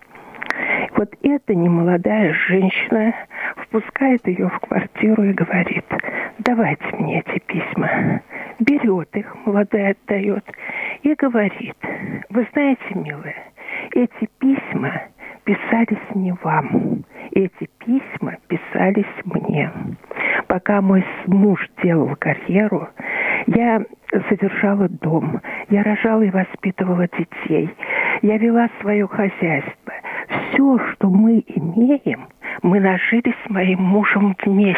Вот эта немолодая женщина впускает ее в квартиру и говорит, давайте мне эти письма. Берет их, молодая отдает, и говорит, вы знаете, милая, эти письма писались не вам, эти письма писались мне. Пока мой муж делал карьеру, я содержала дом, я рожала и воспитывала детей, я вела свое хозяйство. Все, что мы имеем, мы нажили с моим мужем вместе.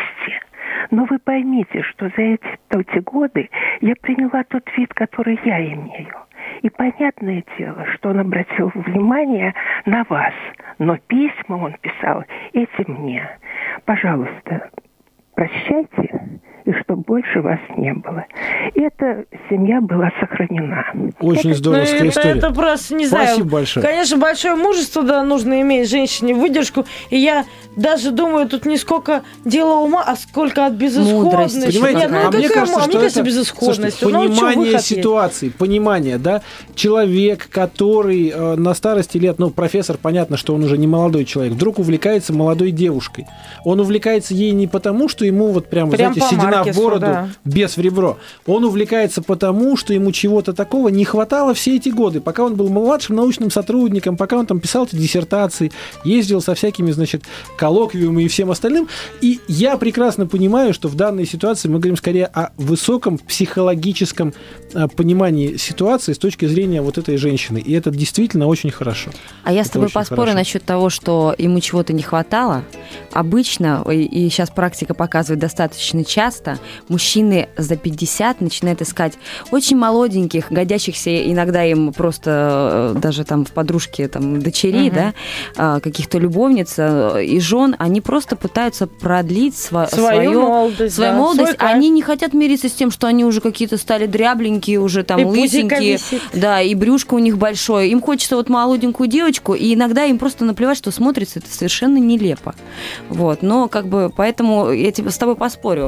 Но вы поймите, что за эти годы я приняла тот вид, который я имею. И понятное дело, что он обратил внимание на вас. Но письма он писал эти мне. Пожалуйста, прощайте, и чтобы больше вас не было. И эта семья была сохранена. Очень здоровская история. Это просто, не знаю. Спасибо большое. Конечно, большое мужество, нужно иметь женщине, выдержку. И я даже думаю, тут не сколько дело ума, а сколько от безысходности. Понимаете, мне кажется, что это безысходность. Понимание ситуации, понимание, да. Человек, который на старости лет, профессор, понятно, что он уже не молодой человек, вдруг увлекается молодой девушкой. Он увлекается ей не потому, что ему знаете, седина в бороду, без в ребро. Он увлекается потому, что ему чего-то такого не хватало все эти годы, пока он был младшим научным сотрудником, пока он писал эти диссертации, ездил со всякими, коллоквиумами и всем остальным. И я прекрасно понимаю, что в данной ситуации мы говорим скорее о высоком психологическом понимании ситуации с точки зрения вот этой женщины. И это действительно очень хорошо. А я с тобой поспорю насчет того, что ему чего-то не хватало. Обычно, и сейчас практика показывает достаточно часто, мужчины за 50 начинают искать очень молоденьких, годящихся иногда им просто даже в подружке дочерей, каких-то любовниц и жен, они просто пытаются продлить свою молодость. Они не хотят мириться с тем, что они уже какие-то стали дрябленькие, уже лысенькие, и брюшко у них большое. Им хочется молоденькую девочку, и иногда им просто наплевать, что смотрится это совершенно нелепо. Но поэтому я с тобой поспорю. Это действительно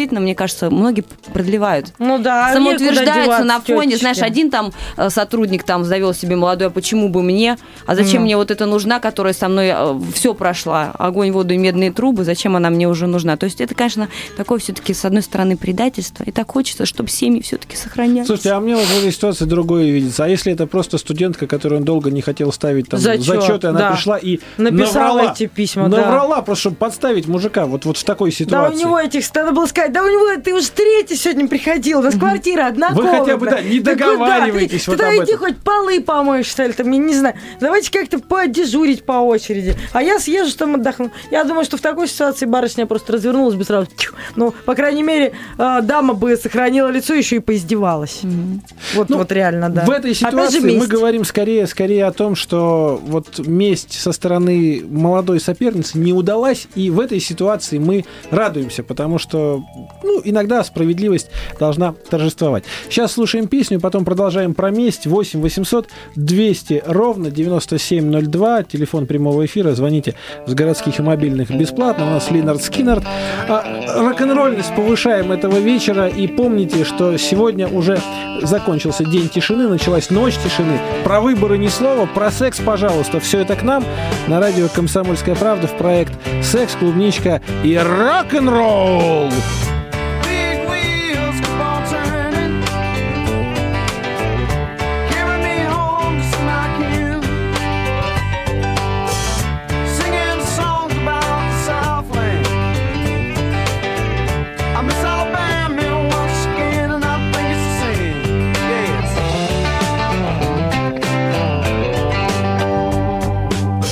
действительно, мне кажется, многие продлевают. Ну да, самоутверждаются на фоне. Тетечки. Знаешь, один там сотрудник там завел себе молодой, а почему бы мне? А зачем мне вот эта нужна, которая со мной все прошла? Огонь, воду и медные трубы, зачем она мне уже нужна? То есть это, конечно, такое все-таки, с одной стороны, предательство. И так хочется, чтобы семьи все-таки сохранялись. Слушайте, а мне вот в этой ситуации другое видится. А если это просто студентка, которую он долго не хотел ставить там зачеты, она пришла и написала эти письма, наврала, просто чтобы подставить мужика вот в такой ситуации. Да, у него надо было сказать, да у него, ты уже третий сегодня приходил, у нас квартира одна комната. Вы хотя бы, не договариваетесь вот об этом. Ты хоть полы помоешь, что ли, там, я не знаю. Давайте как-то подежурить по очереди. А я съезжу, там отдохну. Я думаю, что в такой ситуации барышня просто развернулась бы сразу. Ну, по крайней мере, дама бы сохранила лицо, еще и поиздевалась. Вот реально, да. В этой ситуации мы говорим скорее о том, что вот месть со стороны молодой соперницы не удалась, и в этой ситуации мы радуемся, потому что иногда справедливость должна торжествовать. Сейчас слушаем песню, потом продолжаем про месть. 8 800 200 ровно 9702, телефон прямого эфира, звоните с городских и мобильных бесплатно. У нас Линард Скиннард. Рок-н-ролльность повышаем этого вечера, и помните, что сегодня уже закончился день тишины, началась ночь тишины. Про выборы ни слова, про секс, пожалуйста, все это к нам на радио «Комсомольская правда» в проект «Секс, клубничка и рок-н-ролл».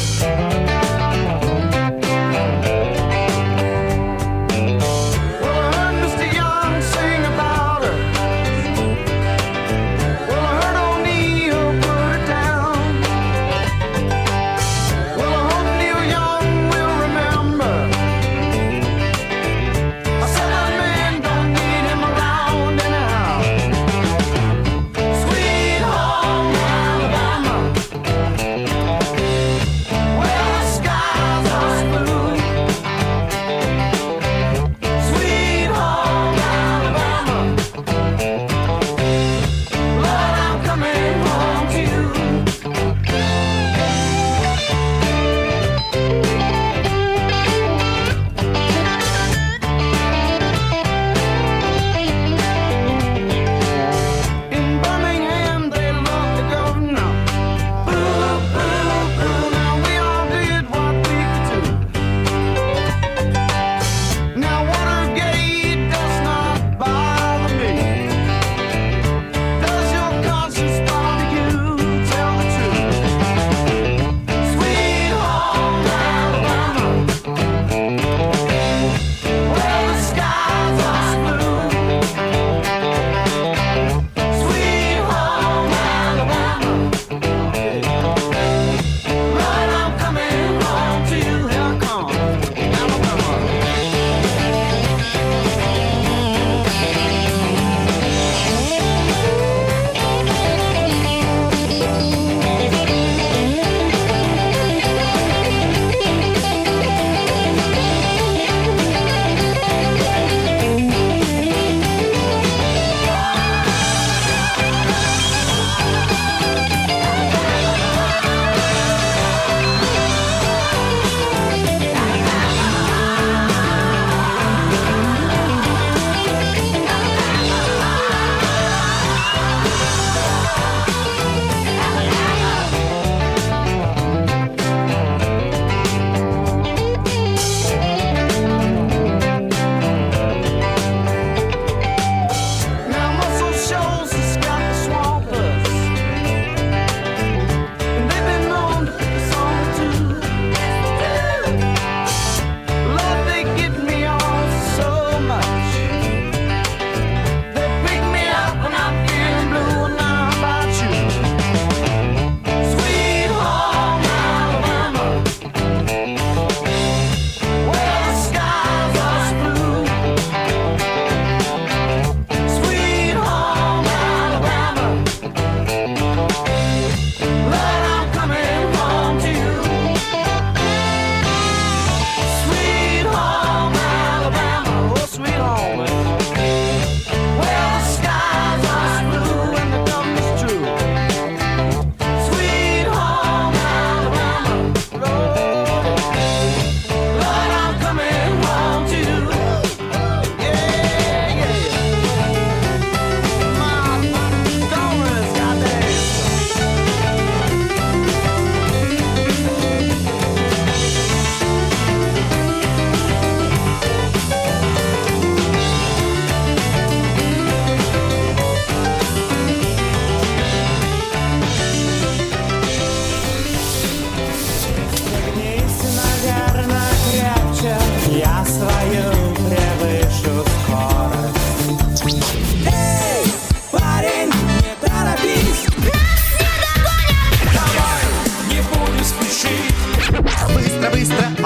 Well,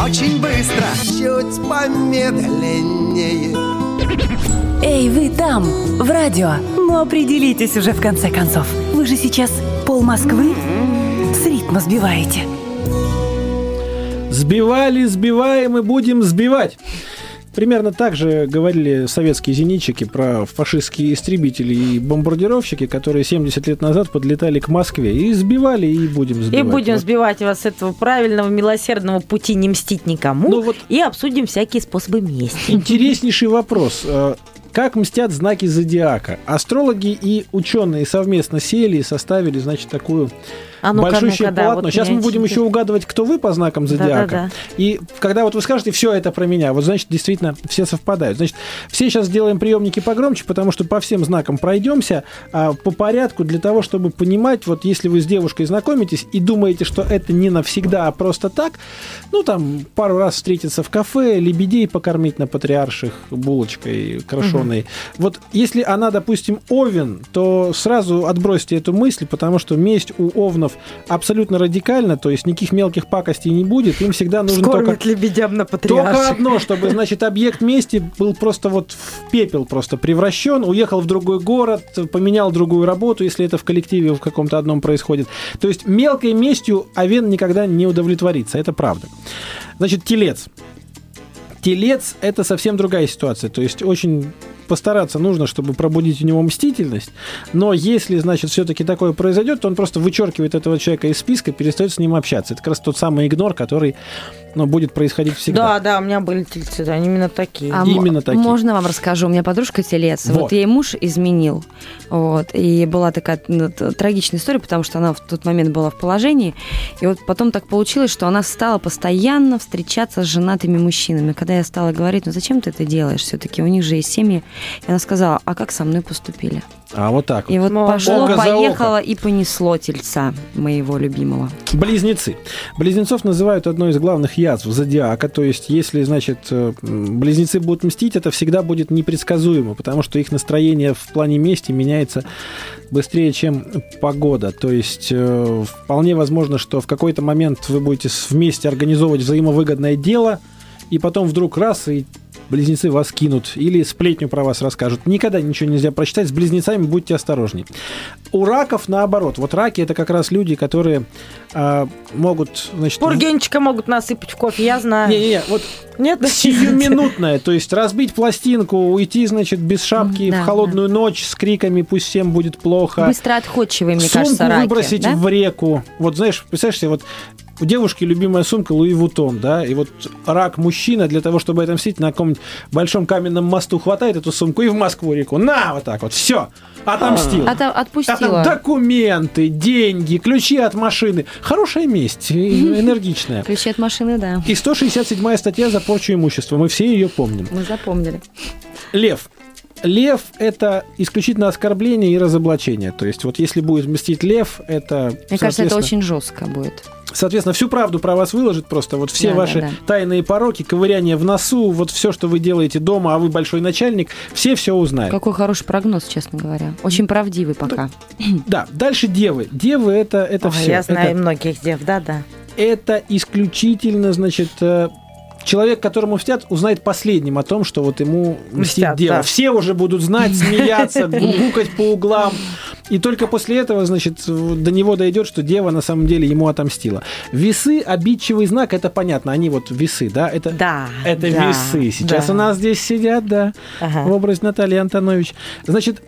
очень быстро, чуть помедленнее. Эй, вы там, в радио, ну определитесь уже в конце концов. Вы же сейчас пол Москвы с ритма сбиваете. Сбивали, сбиваем и будем сбивать. Примерно так же говорили советские зенитчики про фашистские истребители и бомбардировщики, которые 70 лет назад подлетали к Москве. И сбивали, и будем сбивать. И будем сбивать вас с этого правильного, милосердного пути не мстить никому. И обсудим всякие способы мести. Интереснейший вопрос. Как мстят знаки зодиака? Астрологи и ученые совместно сели и составили, значит, такую большущее полотно. Вот сейчас мы будем еще угадывать, кто вы по знакам зодиака. Да. И когда вот вы скажете, все это про меня, вот значит, действительно, все совпадают. Значит, все сейчас сделаем приемники погромче, потому что по всем знакам пройдемся по порядку для того, чтобы понимать, вот если вы с девушкой знакомитесь и думаете, что это не навсегда, а просто так, ну, там, пару раз встретиться в кафе, лебедей покормить на Патриарших булочкой крашеной. Вот если она, допустим, Овен, то сразу отбросьте эту мысль, потому что месть у овнов абсолютно радикальна, то есть никаких мелких пакостей не будет, им всегда нужно только лебедям на Патриарших. Только одно, чтобы, значит, объект мести был просто вот в пепел просто превращен, уехал в другой город, поменял другую работу, если это в коллективе в каком-то одном происходит. То есть мелкой местью Овен никогда не удовлетворится, это правда. Значит, Телец. Телец – это совсем другая ситуация, то есть очень постараться нужно, чтобы пробудить у него мстительность, но если, значит, все-таки такое произойдет, то он просто вычеркивает этого человека из списка, перестает с ним общаться. Это как раз тот самый игнор, который, ну, будет происходить всегда. Да, у меня были тельцы, они именно такие. Именно такие. Можно вам расскажу? У меня подружка телец. Вот ей муж изменил. Вот, и была такая трагичная история, потому что она в тот момент была в положении. И вот потом так получилось, что она стала постоянно встречаться с женатыми мужчинами. Когда я стала говорить, ну зачем ты это делаешь? Все-таки у них же есть семьи. И она сказала, а как со мной поступили? А вот так вот. И вот пошло-поехало и понесло тельца моего любимого. Близнецы. Близнецов называют одной из главных язв зодиака. То есть, если, значит, близнецы будут мстить, это всегда будет непредсказуемо, потому что их настроение в плане мести меняется быстрее, чем погода. То есть, вполне возможно, что в какой-то момент вы будете вместе организовывать взаимовыгодное дело, и потом вдруг раз, и близнецы вас кинут или сплетню про вас расскажут. Никогда ничего нельзя прочитать. С близнецами будьте осторожней. У раков наоборот. Вот раки – это как раз люди, которые могут... Значит, пургенчика могут насыпать в кофе, я знаю. Не-не-не, вот нет, сиюминутное. То есть разбить пластинку, уйти, значит, без шапки в холодную ночь с криками «пусть всем будет плохо». Быстро отходчивые, мне кажется, раки. Сумку выбросить в реку. Вот знаешь, представляешь себе, вот у девушки любимая сумка Луи Вуттон, да, и вот рак-мужчина для того, чтобы отомстить, на каком-нибудь большом каменном мосту хватает эту сумку и в Москву реку. На, вот так вот, все, отомстил. Отпустила. А там документы, деньги, ключи от машины. Хорошая месть, энергичная. Ключи от машины, да. И 167-я статья за порчу имущества. Мы все ее помним. Мы запомнили. Лев. Лев – это исключительно оскорбление и разоблачение. То есть вот если будет мстить лев, это... Мне кажется, это очень жестко будет. Соответственно, всю правду про вас выложит просто. Вот все ваши тайные пороки, ковыряние в носу, вот все, что вы делаете дома, а вы большой начальник, все узнают. Какой хороший прогноз, честно говоря. Очень правдивый пока. Да, дальше девы. Девы – это все. Я знаю многих дев, да. Это исключительно, значит... Человек, которому мстят, узнает последним о том, что вот ему мстит дева. Да. Все уже будут знать, смеяться, гукать по углам. И только после этого, значит, до него дойдет, что дева на самом деле ему отомстила. Весы, обидчивый знак, это понятно. Они вот весы, да? Это весы. Сейчас у нас здесь сидят, да, в образе Натальи Антонович. Значит...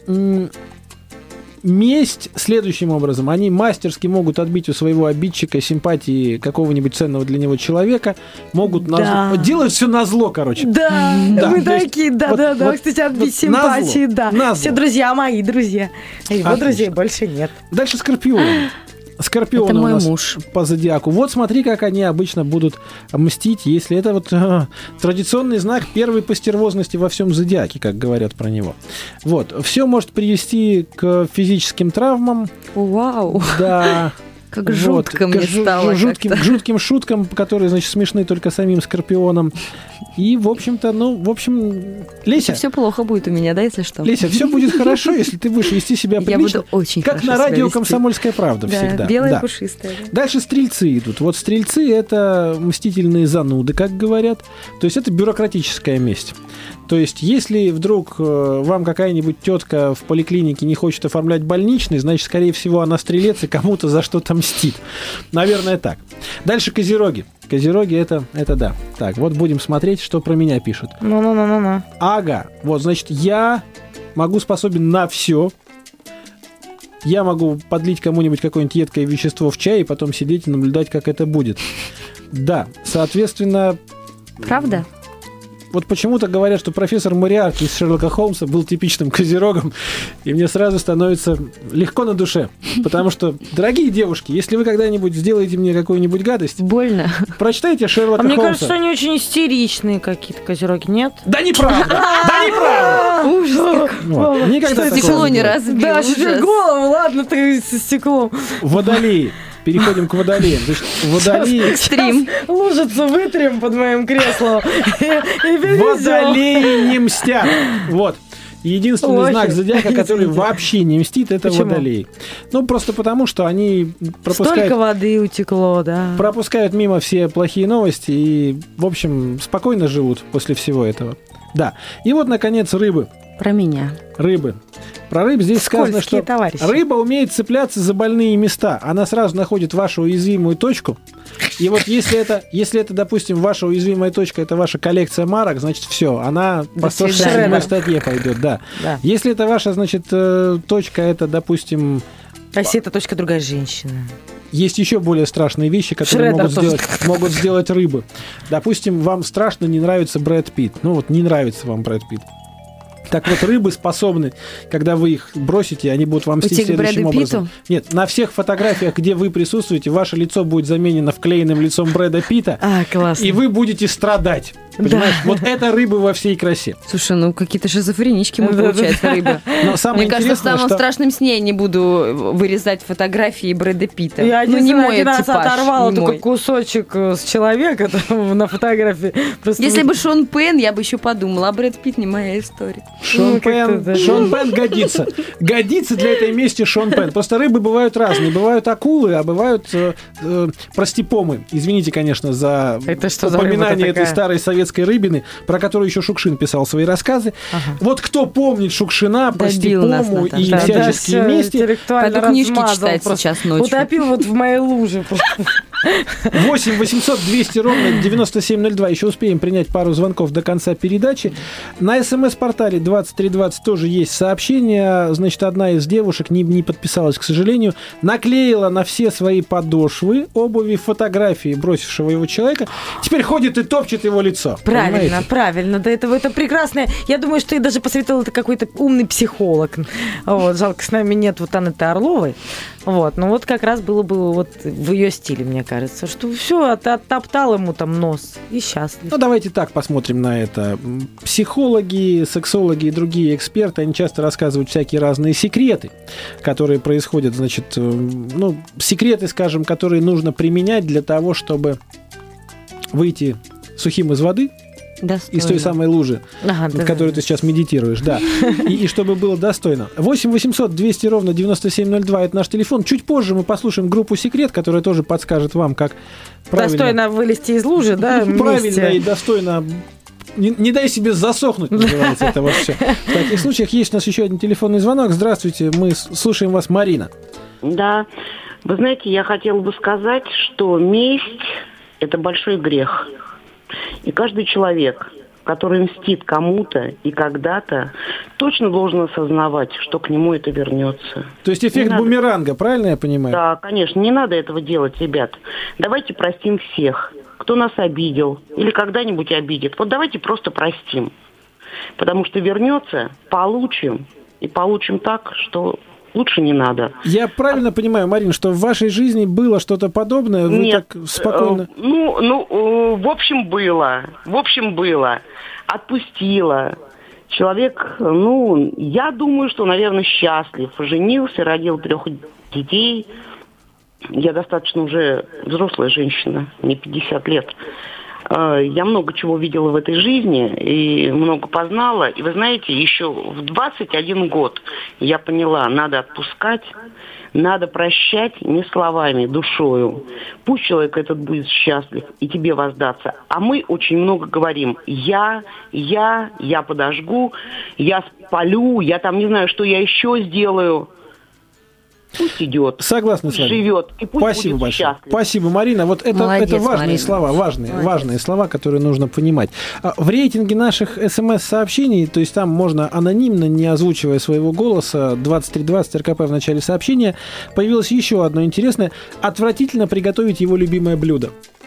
Месть следующим образом. Они мастерски могут отбить у своего обидчика симпатии какого-нибудь ценного для него человека. Могут делать все назло, короче. Да, вы такие, да. Кстати, отбить симпатии, да. Все друзья мои, друзья. Его друзей больше нет. Дальше Скорпион. Скорпион у нас муж по зодиаку. Вот смотри, как они обычно будут мстить, если это вот традиционный знак первой по стервозности во всем зодиаке, как говорят про него. Вот. Все может привести к физическим травмам. Вау. Да. Как жутко мне стало как-то. Жутким шуткам, которые, значит, смешны только самим Скорпионом. И, в общем-то, Леся... Все плохо будет у меня, да, если что? Леся, все будет хорошо, если ты будешь вести себя прилично. Я буду очень как на радио «Комсомольская правда» всегда. Белая пушистая. Да. Дальше стрельцы идут. Вот стрельцы — это мстительные зануды, как говорят. То есть это бюрократическая месть. То есть если вдруг вам какая-нибудь тетка в поликлинике не хочет оформлять больничный, значит, скорее всего, она стрелец и кому-то за что-то мстит. Наверное, так. Дальше козероги. Козероги это да. Так, вот будем смотреть, что про меня пишут. Ну. Ага. Вот, значит, я способен на все. Я могу подлить кому-нибудь какое-нибудь едкое вещество в чай и потом сидеть и наблюдать, как это будет. Да, соответственно... Правда? Вот почему-то говорят, что профессор Мориарти из Шерлока Холмса был типичным козерогом, и мне сразу становится легко на душе. Потому что, дорогие девушки, если вы когда-нибудь сделаете мне какую-нибудь гадость... Больно. Прочитайте Шерлока Холмса. Мне кажется, что они очень истеричные какие-то козероги, нет? Да неправда! Да неправда! Ужас! Никогда стекло не разбил. Да, что голову, ладно, ты со стеклом. Водолеи. Переходим к водолеям. Водолеи... Экстрим. Лужицу вытрем под моим креслом. Водолеи не мстят. Вот. Единственный знак зодиака, который вообще не мстит, это водолеи. Ну, просто потому, что они пропускают... Столько воды утекло, да. Пропускают мимо все плохие новости и, в общем, спокойно живут после всего этого. Да. И вот, наконец, рыбы. Про меня. Рыбы. Про рыб здесь сказано, что рыба умеет цепляться за больные места. Она сразу находит вашу уязвимую точку. И вот если это, допустим, ваша уязвимая точка, это ваша коллекция марок, значит, все, она по 167 статье пойдет. Да. Если это ваша, значит, точка, это, допустим... А если это точка другая женщина? Есть еще более страшные вещи, которые могут сделать рыбы. Допустим, вам страшно не нравится Брэд Питт. Ну вот не нравится вам Брэд Питт. Так вот, рыбы способны, когда вы их бросите, они будут вам мстить следующим образом. Нет, на всех фотографиях, где вы присутствуете, ваше лицо будет заменено вклеенным лицом Брэда Питта, классно. И вы будете страдать. Понимаешь? Да. Вот это рыбы во всей красе. Слушай, ну какие-то шизофренички мы, получается, рыбы. Мне кажется, в самом страшном сне я не буду вырезать фотографии Брэда Питта. Я один раз оторвала только кусочек с человека на фотографии. Если бы Шон Пен, я бы еще подумала, а Брэд Питт не моя история. Шон Пен годится. Годится для этой мести Шон Пен. Просто рыбы бывают разные. Бывают акулы, а бывают простипомы. Извините, конечно, за упоминание этой старой советской рыбины, про которую еще Шукшин писал свои рассказы. Вот кто помнит Шукшина, простипому и всяческие мести... Пойду книжки читать сейчас ночью. Утопил вот в моей луже. 8 800 200 ровно 9702. Еще успеем принять пару звонков до конца передачи. На СМС-портале 2320 тоже есть сообщение. Значит, одна из девушек не подписалась, к сожалению, наклеила на все свои подошвы обуви фотографии бросившего его человека. Теперь ходит и топчет его лицо. Правильно. Да, это прекрасно. Я думаю, что и даже посоветовал это какой-то умный психолог. Вот, жалко, с нами нет вот Анны Орловой. Вот, ну вот как раз было бы вот в ее стиле, мне кажется, что все, оттоптал ему там нос и счастлив. Ну, давайте так посмотрим на это. Психологи, сексологи и другие эксперты, они часто рассказывают всякие разные секреты, которые происходят, значит, секреты, скажем, которые нужно применять для того, чтобы выйти сухим из воды. Достойно. Из той самой лужи, в которой ты сейчас медитируешь, да. И чтобы было достойно. 8 800 200 ровно 9702 – это наш телефон. Чуть позже мы послушаем группу «Секрет», которая тоже подскажет вам, как правильно... Достойно вылезти из лужи, да? Правильно и достойно... Не дай себе засохнуть, называется это вот все. В таких случаях есть у нас еще один телефонный звонок. Здравствуйте, мы слушаем вас, Марина. Да, вы знаете, я хотела бы сказать, что месть – это большой грех. И каждый человек, который мстит кому-то и когда-то, точно должен осознавать, что к нему это вернется. То есть эффект бумеранга, правильно я понимаю? Да, конечно, не надо этого делать, ребят. Давайте простим всех, кто нас обидел или когда-нибудь обидит. Вот давайте просто простим. Потому что вернется, получим. И получим так, что... Лучше не надо. Я правильно понимаю, Марина, что в вашей жизни было что-то подобное? Вы Нет, так спокойно... в общем, было. Отпустила. Человек, я думаю, что, наверное, счастлив. Женился, родил 3 детей. я достаточно уже взрослая женщина, мне 50 лет. Я много чего видела в этой жизни и много познала. И вы знаете, еще в 21 год я поняла, надо отпускать, надо прощать не словами, душою. Пусть человек этот будет счастлив и тебе воздаться. А мы очень много говорим: я подожгу, я спалю, я там не знаю, что я еще сделаю. Пусть идет. Согласна с вами. Живет. И пусть Спасибо будет большое. счастлив. Спасибо, Марина. Вот это важные Марина. слова, важные слова, которые нужно понимать. В рейтинге наших СМС-сообщений, то есть там можно анонимно, не озвучивая своего голоса, 2320 РКП в начале сообщения, появилось еще одно интересное. Отвратительно приготовить его любимое блюдо.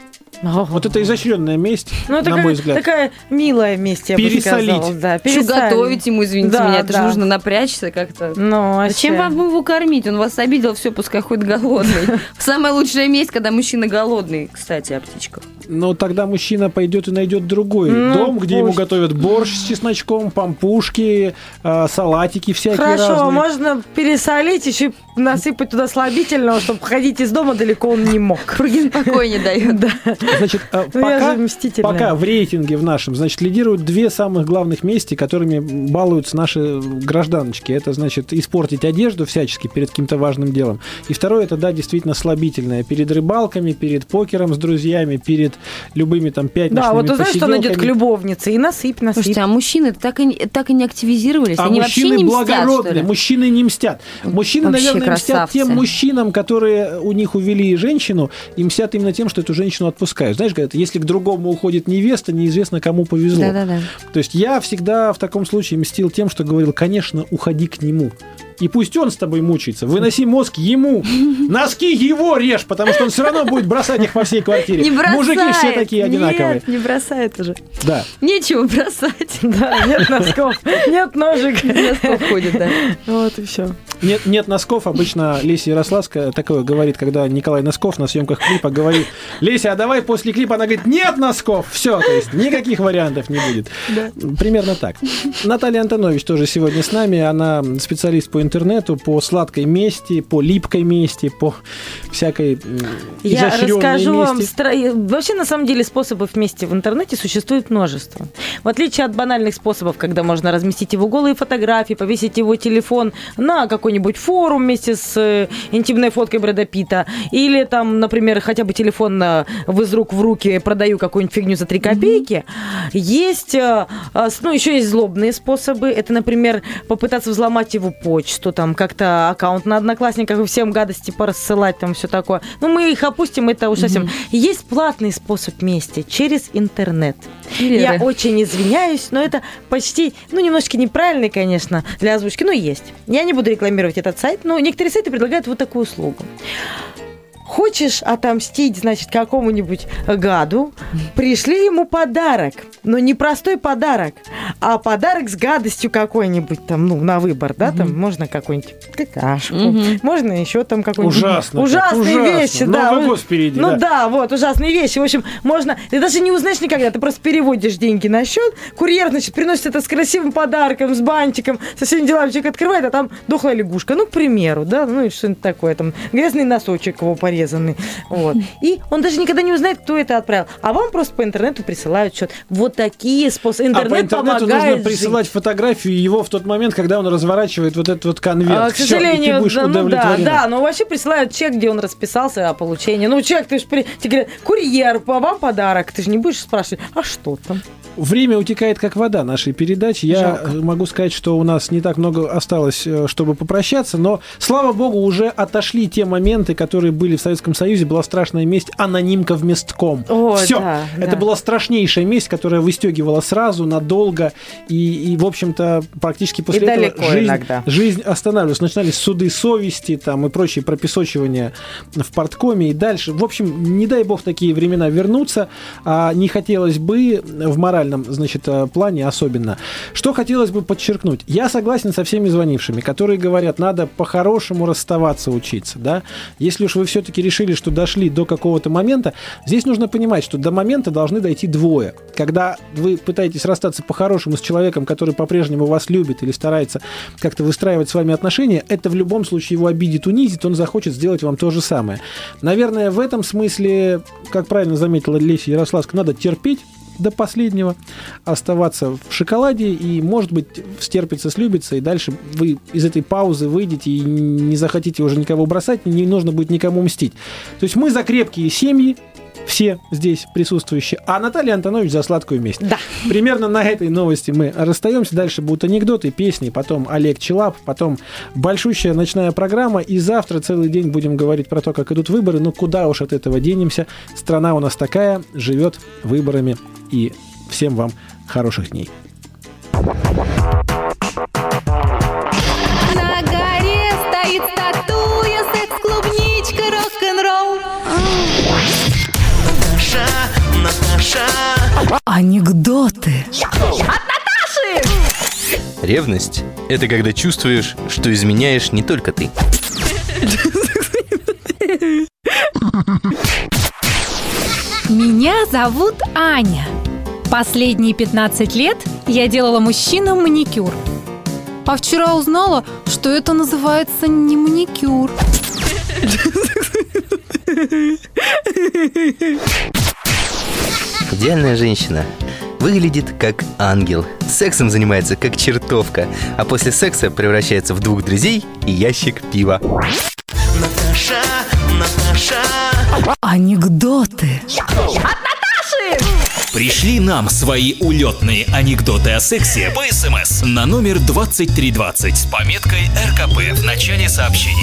Вот это изощренная месть, на мой взгляд. Такая милая месть, я бы сказала. Да, что готовить ему, извините меня, это же нужно напрячься как-то. Зачем вам его кормить? Он вас обидел, все, пускай ходит голодный. Самая лучшая месть, когда мужчина голодный, кстати, о птичках. Но тогда мужчина пойдет и найдет другой дом, где ему готовят борщ с чесночком, пампушки, салатики всякие разные. Хорошо, можно пересолить, еще насыпать туда слабительного, чтобы ходить из дома далеко он не мог. Кругин покой не дает. Значит, пока в рейтинге в нашем, значит, лидируют две самых главных мести, которыми балуются наши гражданочки. Это, значит, испортить одежду всячески перед каким-то важным делом. И второе, это, да, действительно слабительное. Перед рыбалками, перед покером с друзьями, перед любыми там пятничными посиделками. Да, вот ты знаешь, что он идет к посиделками. любовнице, и насыпь. Слушайте, а мужчины так и не активизировались? Они вообще мужчины не мстят, благородные, что ли? мужчины не мстят. Мужчины, Вообще наверное, мстят красавцы. тем мужчинам, которые у них увели женщину, и мстят именно тем, что эту женщину отпускают. Знаешь, говорят, если к другому уходит невеста, неизвестно, кому повезло. Да-да-да. То есть я всегда в таком случае мстил тем, что говорил: конечно, уходи к нему. И пусть он с тобой мучается. Выноси мозг ему. Носки его режь, потому что он все равно будет бросать их по всей квартире. Не бросает. Мужики все такие одинаковые. Нет, не бросает уже. Да. Нечего бросать. Да, нет носков, нет ножек. Носков ходит, да. Вот и все. Нет носков. Обычно Леся Ярославская такое говорит, когда Николай Носков на съемках клипа говорит: Леся, а давай после клипа. Она говорит: нет носков. Все, то есть никаких вариантов не будет. Да. Примерно так. Наталья Антонович тоже сегодня с нами. Она специалист по интернету, по сладкой мести, по липкой мести, по всякой Я расскажу вам. мести. Вообще, на самом деле, способов мести в интернете существует множество. В отличие от банальных способов, когда можно разместить его голые фотографии, повесить его телефон на какой-нибудь форум вместе с интимной фоткой Брэда Питта, или там, например, хотя бы телефон из рук в руки продаю какую-нибудь фигню за 3 копейки. Есть, еще есть злобные способы. Это, например, попытаться взломать его почту, там как-то аккаунт на Одноклассниках и всем гадости порассылать, там все такое. Ну, мы их опустим, это уж совсем. Есть платный способ мести через интернет. Я очень извиняюсь, но это почти, немножечко неправильный, конечно, для озвучки, но есть. Я не буду рекламировать этот сайт, но некоторые сайты предлагают вот такую услугу. Хочешь отомстить, значит, какому-нибудь гаду, пришли ему подарок. Но не простой подарок, а подарок с гадостью какой-нибудь там, на выбор, да, там можно какую-нибудь какашку, можно еще там какую-нибудь... Ужасные вещи, да. Новый год впереди, вот, ужасные вещи. В общем, можно... Ты даже не узнаешь никогда, ты просто переводишь деньги на счет, курьер, значит, приносит это с красивым подарком, с бантиком, со всеми делами, человек открывает, а там дохлая лягушка, к примеру, да, и что-нибудь такое, там, грязный носочек его порезанный. Вот. И он даже никогда не узнает, кто это отправил. А вам просто по интернету присылают счет. Вот такие способы. Интернет по интернету помогает нужно присылать фотографию его в тот момент, когда он разворачивает вот этот вот конверт. К сожалению, и ты будешь удовлетворена. но вообще присылают чек, где он расписался о получении. Чек, тебе говорят, курьер, вам подарок. Ты же не будешь спрашивать, а что там? Время утекает как вода нашей передачи. Я могу сказать, что у нас не так много осталось, чтобы попрощаться, но, слава богу, уже отошли те моменты, которые были в Советском Союзе. Была страшная месть анонимка в местком. Все. Это была страшнейшая месть, которая выстегивала сразу, надолго. И в общем-то, практически после этого жизнь останавливалась. Начинались суды совести там, и прочие пропесочивания в парткоме и дальше. В общем, не дай бог такие времена вернутся. А не хотелось бы в морали сексуальном, значит, плане особенно. Что хотелось бы подчеркнуть? Я согласен со всеми звонившими, которые говорят, надо по-хорошему расставаться, учиться, да. Если уж вы все-таки решили, что дошли до какого-то момента, здесь нужно понимать, что до момента должны дойти двое. Когда вы пытаетесь расстаться по-хорошему с человеком, который по-прежнему вас любит или старается как-то выстраивать с вами отношения, это в любом случае его обидит, унизит, он захочет сделать вам то же самое. Наверное, в этом смысле, как правильно заметила Леся Ярославская, надо терпеть до последнего, оставаться в шоколаде и, может быть, стерпится, слюбится, и дальше вы из этой паузы выйдете и не захотите уже никого бросать, не нужно будет никому мстить. То есть мы за крепкие семьи, все здесь присутствующие, а Наталья Антонович за сладкую месть. Да. Примерно на этой новости мы расстаемся. Дальше будут анекдоты, песни, потом Олег Челап, потом большущая ночная программа. И завтра целый день будем говорить про то, как идут выборы. Ну, куда уж от этого денемся. Страна у нас такая, живет выборами. И всем вам хороших дней. На горе стоит статуя, секс-клубничка, рок-н-ролл. Наташа. Анекдоты. От Наташи! Ревность – это когда чувствуешь, что изменяешь не только ты. Меня зовут Аня. Последние 15 лет я делала мужчинам маникюр. А вчера узнала, что это называется не маникюр. Идеальная женщина выглядит как ангел, сексом занимается как чертовка, а после секса превращается в двух друзей и ящик пива. Наташа. Анекдоты. От Наташи! Пришли нам свои улетные анекдоты о сексе по СМС на номер 2320 с пометкой РКП в начале сообщения.